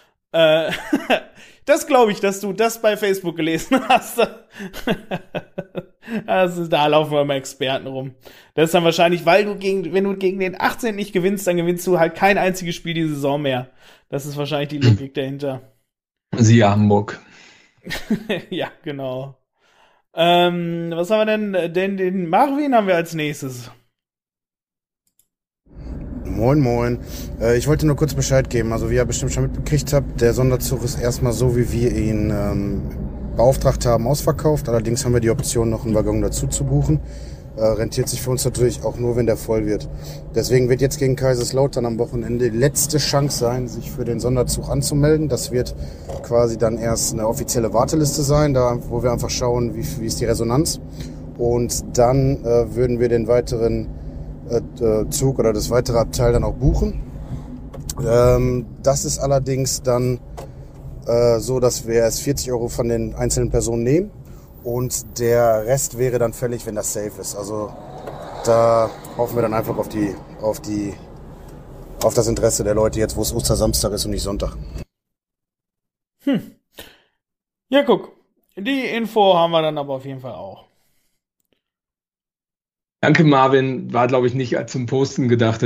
Das glaube ich, dass du das bei Facebook gelesen hast. Also, da laufen wir immer Experten rum. Das ist dann wahrscheinlich, wenn du gegen den 18. nicht gewinnst, dann gewinnst du halt kein einziges Spiel die Saison mehr. Das ist wahrscheinlich die Logik dahinter. Siehe Hamburg. Ja, genau. Was haben wir denn? Den Marvin haben wir als nächstes. Moin. Ich wollte nur kurz Bescheid geben. Also wie ihr bestimmt schon mitbekriegt habt, der Sonderzug ist erstmal so, wie wir ihn beauftragt haben, ausverkauft. Allerdings haben wir die Option, noch einen Waggon dazu zu buchen. Rentiert sich für uns natürlich auch nur, wenn der voll wird. Deswegen wird jetzt gegen Kaiserslautern am Wochenende die letzte Chance sein, sich für den Sonderzug anzumelden. Das wird quasi dann erst eine offizielle Warteliste sein, da wo wir einfach schauen, wie ist die Resonanz. Und dann würden wir den weiteren Zug oder das weitere Abteil dann auch buchen. Das ist allerdings dann so, dass wir erst 40 € von den einzelnen Personen nehmen und der Rest wäre dann fällig, wenn das safe ist. Also da hoffen wir dann einfach auf das Interesse der Leute jetzt, wo es Ostersamstag ist und nicht Sonntag. Ja, guck. Die Info haben wir dann aber auf jeden Fall auch. Danke, Marvin. War, glaube ich, nicht zum Posten gedacht.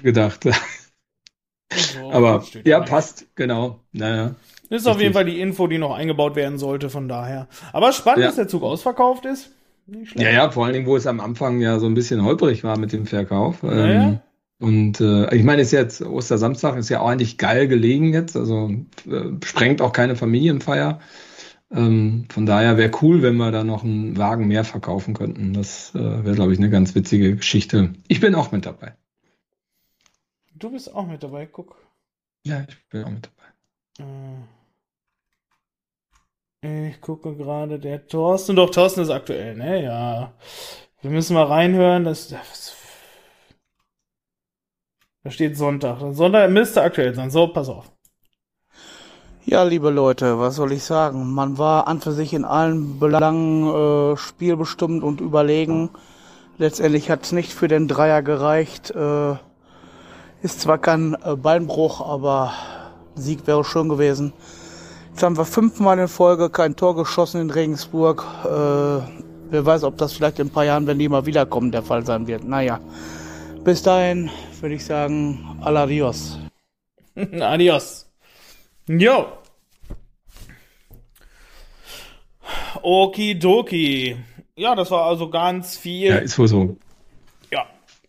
So, aber ja, passt, genau. Naja. Das ist auf jeden Fall die Info, die noch eingebaut werden sollte, von daher. Aber spannend, dass der Zug ausverkauft ist. Nicht schlecht. Ja, vor allen Dingen, wo es am Anfang ja so ein bisschen holprig war mit dem Verkauf. Ja. Und ich meine, ist jetzt Ostersamstag, ist ja auch eigentlich geil gelegen jetzt, also sprengt auch keine Familienfeier. Von daher wäre cool, wenn wir da noch einen Wagen mehr verkaufen könnten. Das wäre, glaube ich, eine ganz witzige Geschichte. Ich bin auch mit dabei. Du bist auch mit dabei, guck. Ja, ich bin auch mit dabei. Ich gucke gerade, der Thorsten. Doch, Thorsten ist aktuell, ne? Ja. Wir müssen mal reinhören. Da steht Sonntag. Sonntag müsste aktuell sein. So, pass auf. Ja, liebe Leute, was soll ich sagen? Man war an für sich in allen Belangen spielbestimmt und überlegen. Letztendlich hat es nicht für den Dreier gereicht. Ist zwar kein Beinbruch, aber Sieg wäre schön gewesen. Jetzt haben wir 5-mal in Folge kein Tor geschossen in Regensburg. Wer weiß, ob das vielleicht in ein paar Jahren, wenn die mal wiederkommen, der Fall sein wird. Naja, bis dahin würde ich sagen, adios. Adios. Jo. Okidoki. Ja, das war also ganz viel. Ja, ist wohl so. Ja.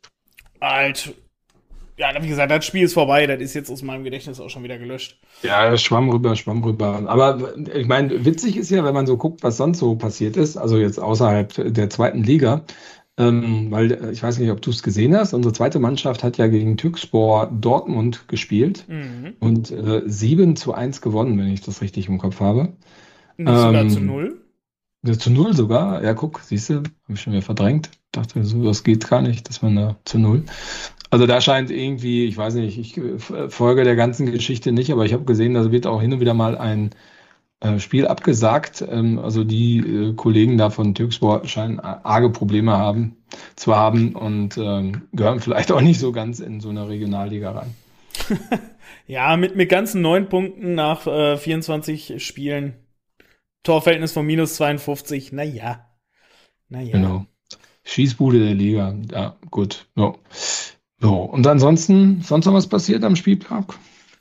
Ja, wie gesagt, das Spiel ist vorbei. Das ist jetzt aus meinem Gedächtnis auch schon wieder gelöscht. Ja, schwamm rüber. Aber ich meine, witzig ist ja, wenn man so guckt, was sonst so passiert ist, also jetzt außerhalb der zweiten Liga, weil ich weiß nicht, ob du es gesehen hast, unsere zweite Mannschaft hat ja gegen Türkspor Dortmund gespielt und 7-1 gewonnen, wenn ich das richtig im Kopf habe. Nicht sogar zu 0? Zu 0 sogar? Ja, guck, siehst du, habe ich schon wieder verdrängt. Dachte, so, das geht gar nicht, dass man da zu 0. Also da scheint irgendwie, ich weiß nicht, ich folge der ganzen Geschichte nicht, aber ich habe gesehen, da wird auch hin und wieder mal ein Spiel abgesagt. Also die Kollegen da von Türkspor scheinen arge Probleme zu haben und gehören vielleicht auch nicht so ganz in so eine Regionalliga rein. Ja, mit ganzen 9 Punkten nach 24 Spielen. Torverhältnis von -52. Naja. Genau. Schießbude der Liga. Ja, gut. So, und ansonsten, sonst noch was passiert am Spieltag?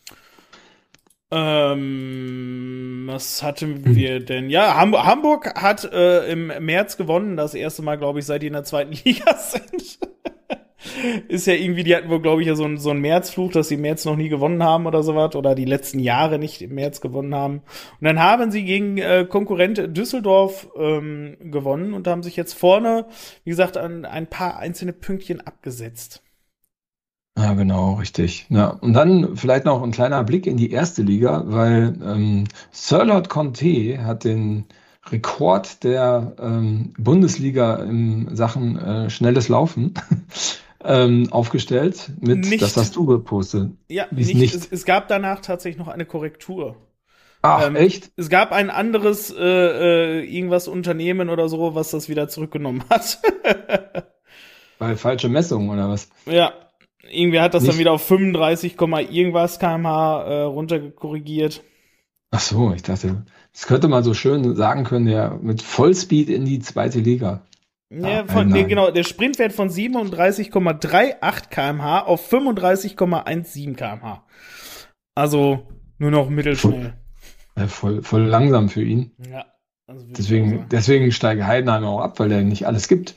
Was hatten wir denn? Ja, Hamburg hat im März gewonnen. Das erste Mal, glaube ich, seit die in der zweiten Liga sind. Ist ja irgendwie, die hatten wohl, glaube ich, ja so ein Märzfluch, dass sie im März noch nie gewonnen haben oder sowas. Oder die letzten Jahre nicht im März gewonnen haben. Und dann haben sie gegen Konkurrent Düsseldorf gewonnen und haben sich jetzt vorne, wie gesagt, an ein paar einzelne Pünktchen abgesetzt. Ja, genau, richtig. Ja, und dann vielleicht noch ein kleiner Blick in die erste Liga, weil Sirlot Conte hat den Rekord der Bundesliga in Sachen schnelles Laufen aufgestellt das Nicht. hast du gepostet. Ja, Wie es nicht. Es, nicht. es gab danach tatsächlich noch eine Korrektur. Ach, echt? Es gab ein anderes irgendwas Unternehmen oder so, was das wieder zurückgenommen hat. Bei falsche Messung oder was? Ja, irgendwie hat das dann Nicht. wieder auf 35, irgendwas kmh runtergekorrigiert. Ach so, ich dachte, das könnte man so schön sagen können, ja, mit Vollspeed in die zweite Liga. Ja, Nein. genau, der Sprintwert von 37,38 kmh auf 35,17 kmh. Also nur noch mittelschnell. Voll langsam für ihn. Ja, also würde ich auch sagen. Deswegen steige Heidenheim auch ab, weil er nicht alles gibt.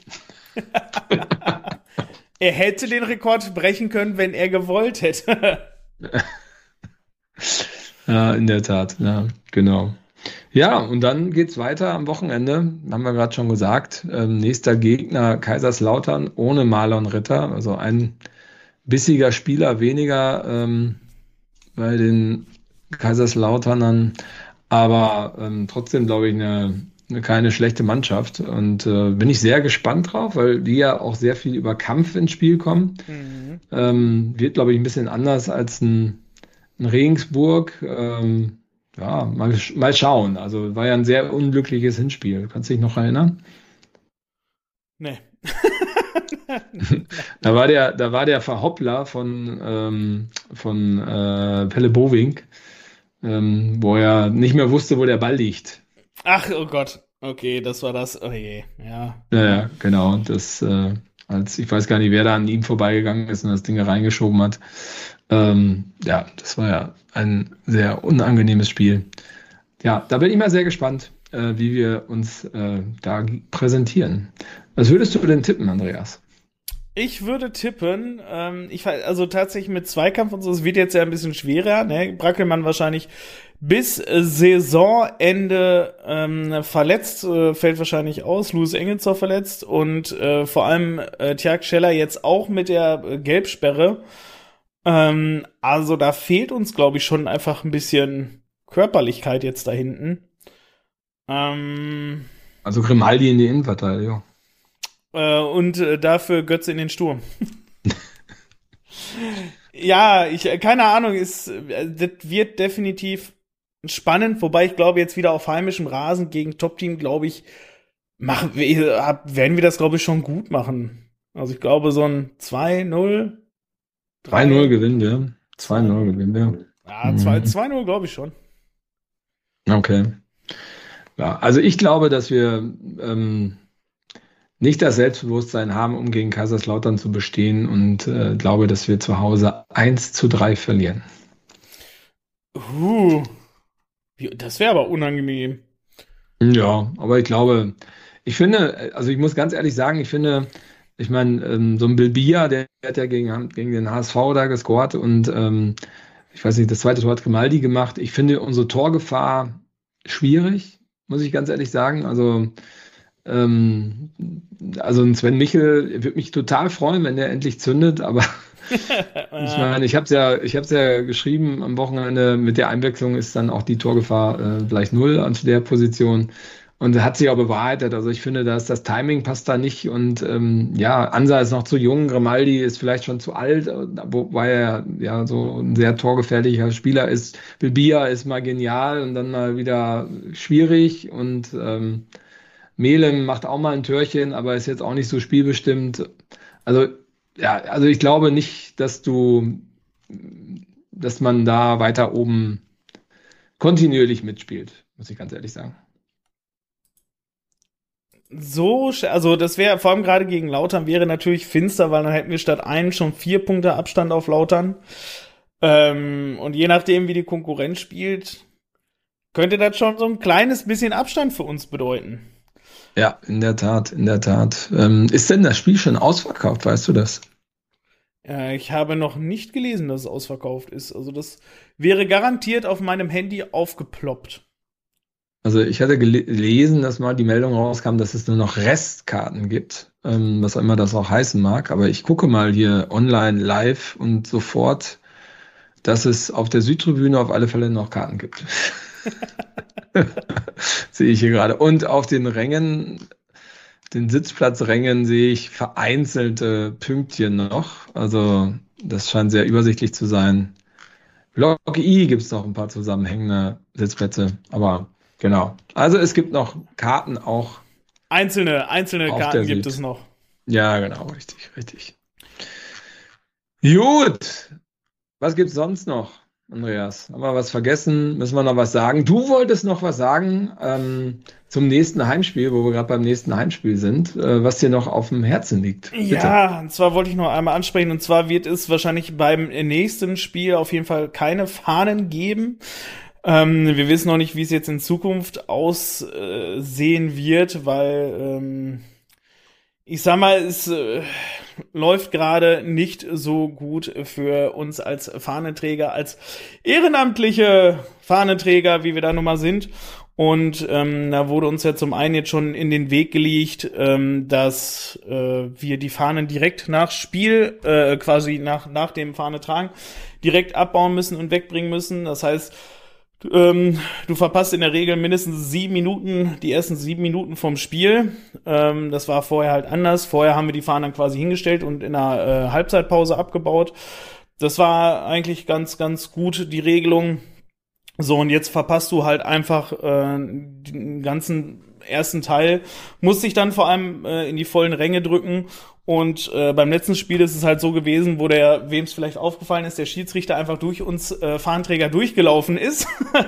Er hätte den Rekord brechen können, wenn er gewollt hätte. Ja, in der Tat, ja, genau. Ja, und dann geht's weiter am Wochenende, haben wir gerade schon gesagt. Nächster Gegner Kaiserslautern ohne Marlon Ritter, also ein bissiger Spieler weniger bei den Kaiserslauternern, aber trotzdem, glaube ich, eine keine schlechte Mannschaft. Und bin ich sehr gespannt drauf, weil die ja auch sehr viel über Kampf ins Spiel kommen. Wird, glaube ich, ein bisschen anders als ein Regensburg. Ja, mal schauen. Also war ja ein sehr unglückliches Hinspiel. Kannst du dich noch erinnern? Nee. Da war der Verhoppler von Pelle Boving, wo er nicht mehr wusste, wo der Ball liegt. Ach, oh Gott. Okay, das war das. Oh je, ja. Ja, genau. Ich weiß gar nicht, wer da an ihm vorbeigegangen ist und das Ding reingeschoben hat. Ja, das war ja ein sehr unangenehmes Spiel. Ja, da bin ich mal sehr gespannt, wie wir uns da präsentieren. Was würdest du denn tippen, Andreas? Ich würde tippen, also tatsächlich mit Zweikampf und so, es wird jetzt ja ein bisschen schwerer, ne? Brackelmann wahrscheinlich bis Saisonende verletzt, fällt wahrscheinlich aus, Louis Engelsdorf verletzt und vor allem Tjag Scheller jetzt auch mit der Gelbsperre. Also da fehlt uns, glaube ich, schon einfach ein bisschen Körperlichkeit jetzt da hinten. Also Grimaldi in die Innenverteidigung. Und dafür Götze in den Sturm. Ja, keine Ahnung, das wird definitiv spannend, wobei ich glaube, jetzt wieder auf heimischem Rasen gegen Top-Team, glaube ich, werden wir das, glaube ich, schon gut machen. Also ich glaube, so ein 2-0, 3-0 gewinnt, ja. 2-0 gewinnt, ja. Ja, 2-0 glaube ich schon. Okay. Ja, also ich glaube, dass wir nicht das Selbstbewusstsein haben, um gegen Kaiserslautern zu bestehen und glaube, dass wir zu Hause 1-3 verlieren. Das wäre aber unangenehm. Ja, aber ich finde, also ich muss ganz ehrlich sagen, ich meine, so ein Bilbia, der hat ja gegen den HSV da gescored und ich weiß nicht, das zweite Tor hat Grimaldi gemacht. Ich finde unsere Torgefahr schwierig, muss ich ganz ehrlich sagen. Also ein Sven Michel würde mich total freuen, wenn der endlich zündet, aber ich meine, ich hab's ja geschrieben, am Wochenende mit der Einwechslung ist dann auch die Torgefahr gleich 0 an der Position und hat sich auch bewahrheitet. Also ich finde, dass das Timing passt da nicht und ja, Ansa ist noch zu jung, Grimaldi ist vielleicht schon zu alt, wobei er ja so ein sehr torgefährlicher Spieler ist. Bilbia ist mal genial und dann mal wieder schwierig und Melem macht auch mal ein Törchen, aber ist jetzt auch nicht so spielbestimmt. Also, ja, also ich glaube nicht, dass man da weiter oben kontinuierlich mitspielt, muss ich ganz ehrlich sagen. Also das wäre, vor allem gerade gegen Lautern, wäre natürlich finster, weil dann hätten wir statt 1 schon 4 Punkte Abstand auf Lautern. Und je nachdem, wie die Konkurrenz spielt, könnte das schon so ein kleines bisschen Abstand für uns bedeuten. Ja, in der Tat, in der Tat. Ist denn das Spiel schon ausverkauft, weißt du das? Ich habe noch nicht gelesen, dass es ausverkauft ist. Also das wäre garantiert auf meinem Handy aufgeploppt. Also ich hatte gelesen, dass mal die Meldung rauskam, dass es nur noch Restkarten gibt, was auch immer das auch heißen mag. Aber ich gucke mal hier online live und sofort, dass es auf der Südtribüne auf alle Fälle noch Karten gibt. Sehe ich hier gerade. Und auf den Rängen, den Sitzplatzrängen sehe ich vereinzelte Pünktchen noch. Also das scheint sehr übersichtlich zu sein. Block I gibt es noch ein paar zusammenhängende Sitzplätze, aber genau. Also es gibt noch Karten auch. Einzelne Auf Karten der gibt Süd. es noch. Ja, genau, richtig. Gut. Was gibt's sonst noch, Andreas? Haben wir was vergessen? Müssen wir noch was sagen? Du wolltest noch was sagen zum nächsten Heimspiel, wo wir gerade beim nächsten Heimspiel sind, was dir noch auf dem Herzen liegt. Bitte. Ja, und zwar wollte ich noch einmal ansprechen, und zwar wird es wahrscheinlich beim nächsten Spiel auf jeden Fall keine Fahnen geben. Wir wissen noch nicht, wie es jetzt in Zukunft aussehen wird, weil ich sag mal, es läuft gerade nicht so gut für uns als Fahnenträger, als ehrenamtliche Fahnenträger, wie wir da nun mal sind. Und da wurde uns ja zum einen jetzt schon in den Weg gelegt, dass wir die Fahnen direkt nach Spiel, quasi nach dem Fahnetragen, direkt abbauen müssen und wegbringen müssen. Das heißt, du verpasst in der Regel mindestens 7 Minuten, die ersten 7 Minuten vom Spiel. Das war vorher halt anders. Vorher haben wir die Fahnen dann quasi hingestellt und in einer Halbzeitpause abgebaut. Das war eigentlich ganz, ganz gut, die Regelung. So, und jetzt verpasst du halt einfach den ganzen ersten Teil, musst dich dann vor allem in die vollen Ränge drücken. Und beim letzten Spiel ist es halt so gewesen, wem es vielleicht aufgefallen ist, der Schiedsrichter einfach durch uns Fahnenträger durchgelaufen ist.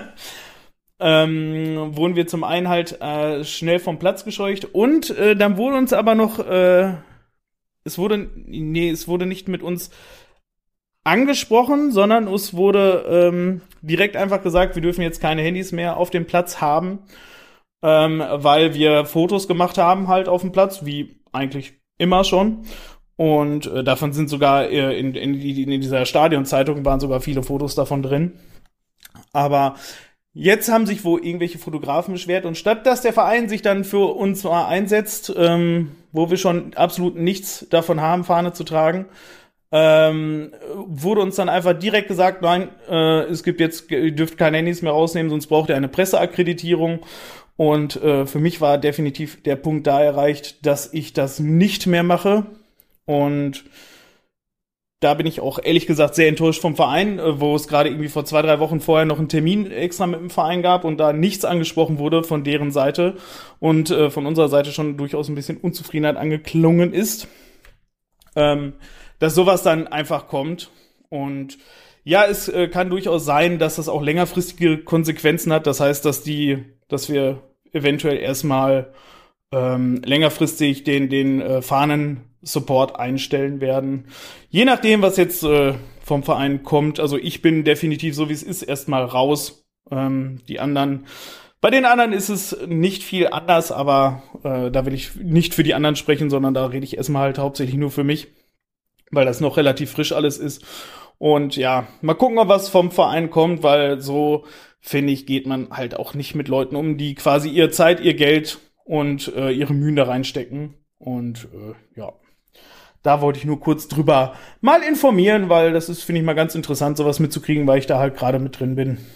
Wurden wir zum einen halt schnell vom Platz gescheucht, und dann wurde uns aber noch es wurde nicht mit uns angesprochen, sondern es wurde direkt einfach gesagt, wir dürfen jetzt keine Handys mehr auf dem Platz haben, weil wir Fotos gemacht haben halt auf dem Platz, wie eigentlich immer schon. Und davon sind sogar in dieser Stadionzeitung waren sogar viele Fotos davon drin. Aber jetzt haben sich wohl irgendwelche Fotografen beschwert, und statt dass der Verein sich dann für uns mal einsetzt, wo wir schon absolut nichts davon haben, Fahne zu tragen, wurde uns dann einfach direkt gesagt, nein, ihr dürft keine Handys mehr rausnehmen, sonst braucht ihr eine Presseakkreditierung. Und für mich war definitiv der Punkt da erreicht, dass ich das nicht mehr mache. Und da bin ich auch ehrlich gesagt sehr enttäuscht vom Verein, wo es gerade irgendwie vor 2-3 Wochen vorher noch einen Termin extra mit dem Verein gab und da nichts angesprochen wurde von deren Seite und von unserer Seite schon durchaus ein bisschen Unzufriedenheit angeklungen ist, dass sowas dann einfach kommt. Und ja, es kann durchaus sein, dass das auch längerfristige Konsequenzen hat. Das heißt, dass wir eventuell erstmal längerfristig den Fahnen-Support einstellen werden. Je nachdem, was jetzt vom Verein kommt. Also ich bin definitiv, so wie es ist, erstmal raus. Bei den anderen ist es nicht viel anders, aber da will ich nicht für die anderen sprechen, sondern da rede ich erstmal halt hauptsächlich nur für mich, weil das noch relativ frisch alles ist. Und ja, mal gucken, ob was vom Verein kommt, weil so, finde ich, geht man halt auch nicht mit Leuten um, die quasi ihre Zeit, ihr Geld und ihre Mühen da reinstecken. Und ja, da wollte ich nur kurz drüber mal informieren, weil das ist, finde ich, mal ganz interessant, sowas mitzukriegen, weil ich da halt gerade mit drin bin.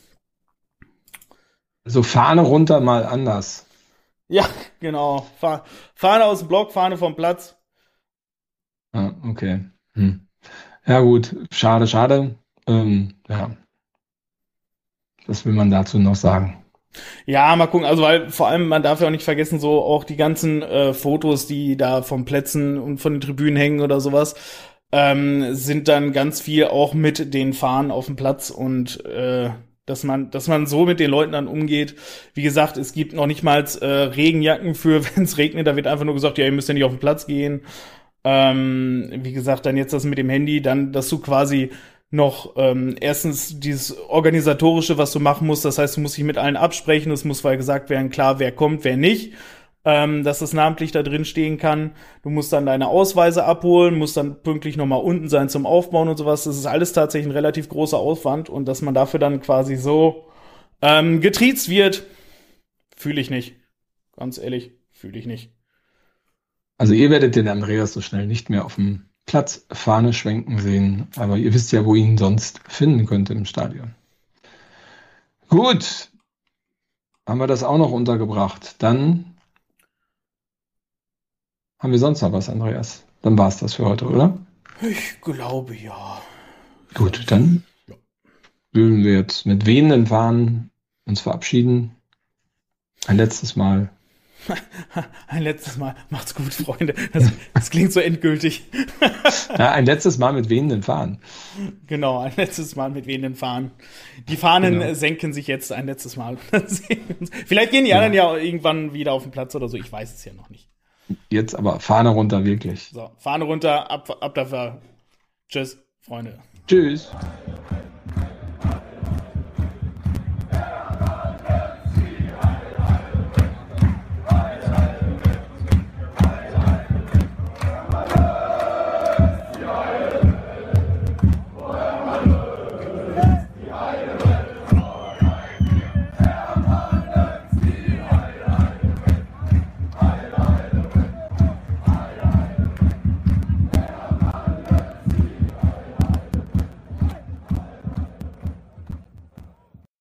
So Fahne runter mal anders. Ja, genau. Fahne aus dem Block, Fahne vom Platz. Ah, okay. Ja gut, schade. Ja. Was will man dazu noch sagen? Ja, mal gucken, also weil vor allem, man darf ja auch nicht vergessen, so auch die ganzen Fotos, die da von Plätzen und von den Tribünen hängen oder sowas, sind dann ganz viel auch mit den Fahnen auf dem Platz und dass man so mit den Leuten dann umgeht. Wie gesagt, es gibt noch nicht mal Regenjacken für, wenn es regnet, da wird einfach nur gesagt, ja, ihr müsst ja nicht auf den Platz gehen. Wie gesagt, dann jetzt das mit dem Handy, dann, dass du quasi noch erstens dieses Organisatorische, was du machen musst, das heißt, du musst dich mit allen absprechen, es muss vorher gesagt werden, klar, wer kommt, wer nicht, dass das namentlich da drin stehen kann. Du musst dann deine Ausweise abholen, musst dann pünktlich nochmal unten sein zum Aufbauen und sowas. Das ist alles tatsächlich ein relativ großer Aufwand und dass man dafür dann quasi so getriezt wird, Fühle ich nicht. Ganz ehrlich, fühle ich nicht. Also ihr werdet den Andreas so schnell nicht mehr auf dem Platz Fahne schwenken sehen, aber ihr wisst ja, wo ihr ihn sonst finden könnt im Stadion. Gut, haben wir das auch noch untergebracht. Dann haben wir sonst noch was, Andreas. Dann war es das für heute, oder? Ich glaube, ja. Gut, dann würden wir jetzt mit wehenden Fahnen uns verabschieden. Ein letztes Mal. Ein letztes Mal. Macht's gut, Freunde. Das klingt so endgültig. Ja, ein letztes Mal mit wehenden Fahnen. Genau, ein letztes Mal mit wehenden Fahnen. Die Fahnen Genau. senken sich jetzt ein letztes Mal. Vielleicht gehen die anderen ja irgendwann wieder auf den Platz oder so. Ich weiß es ja noch nicht. Jetzt aber Fahne runter, wirklich. So, Fahne runter, ab dafür. Tschüss, Freunde. Tschüss.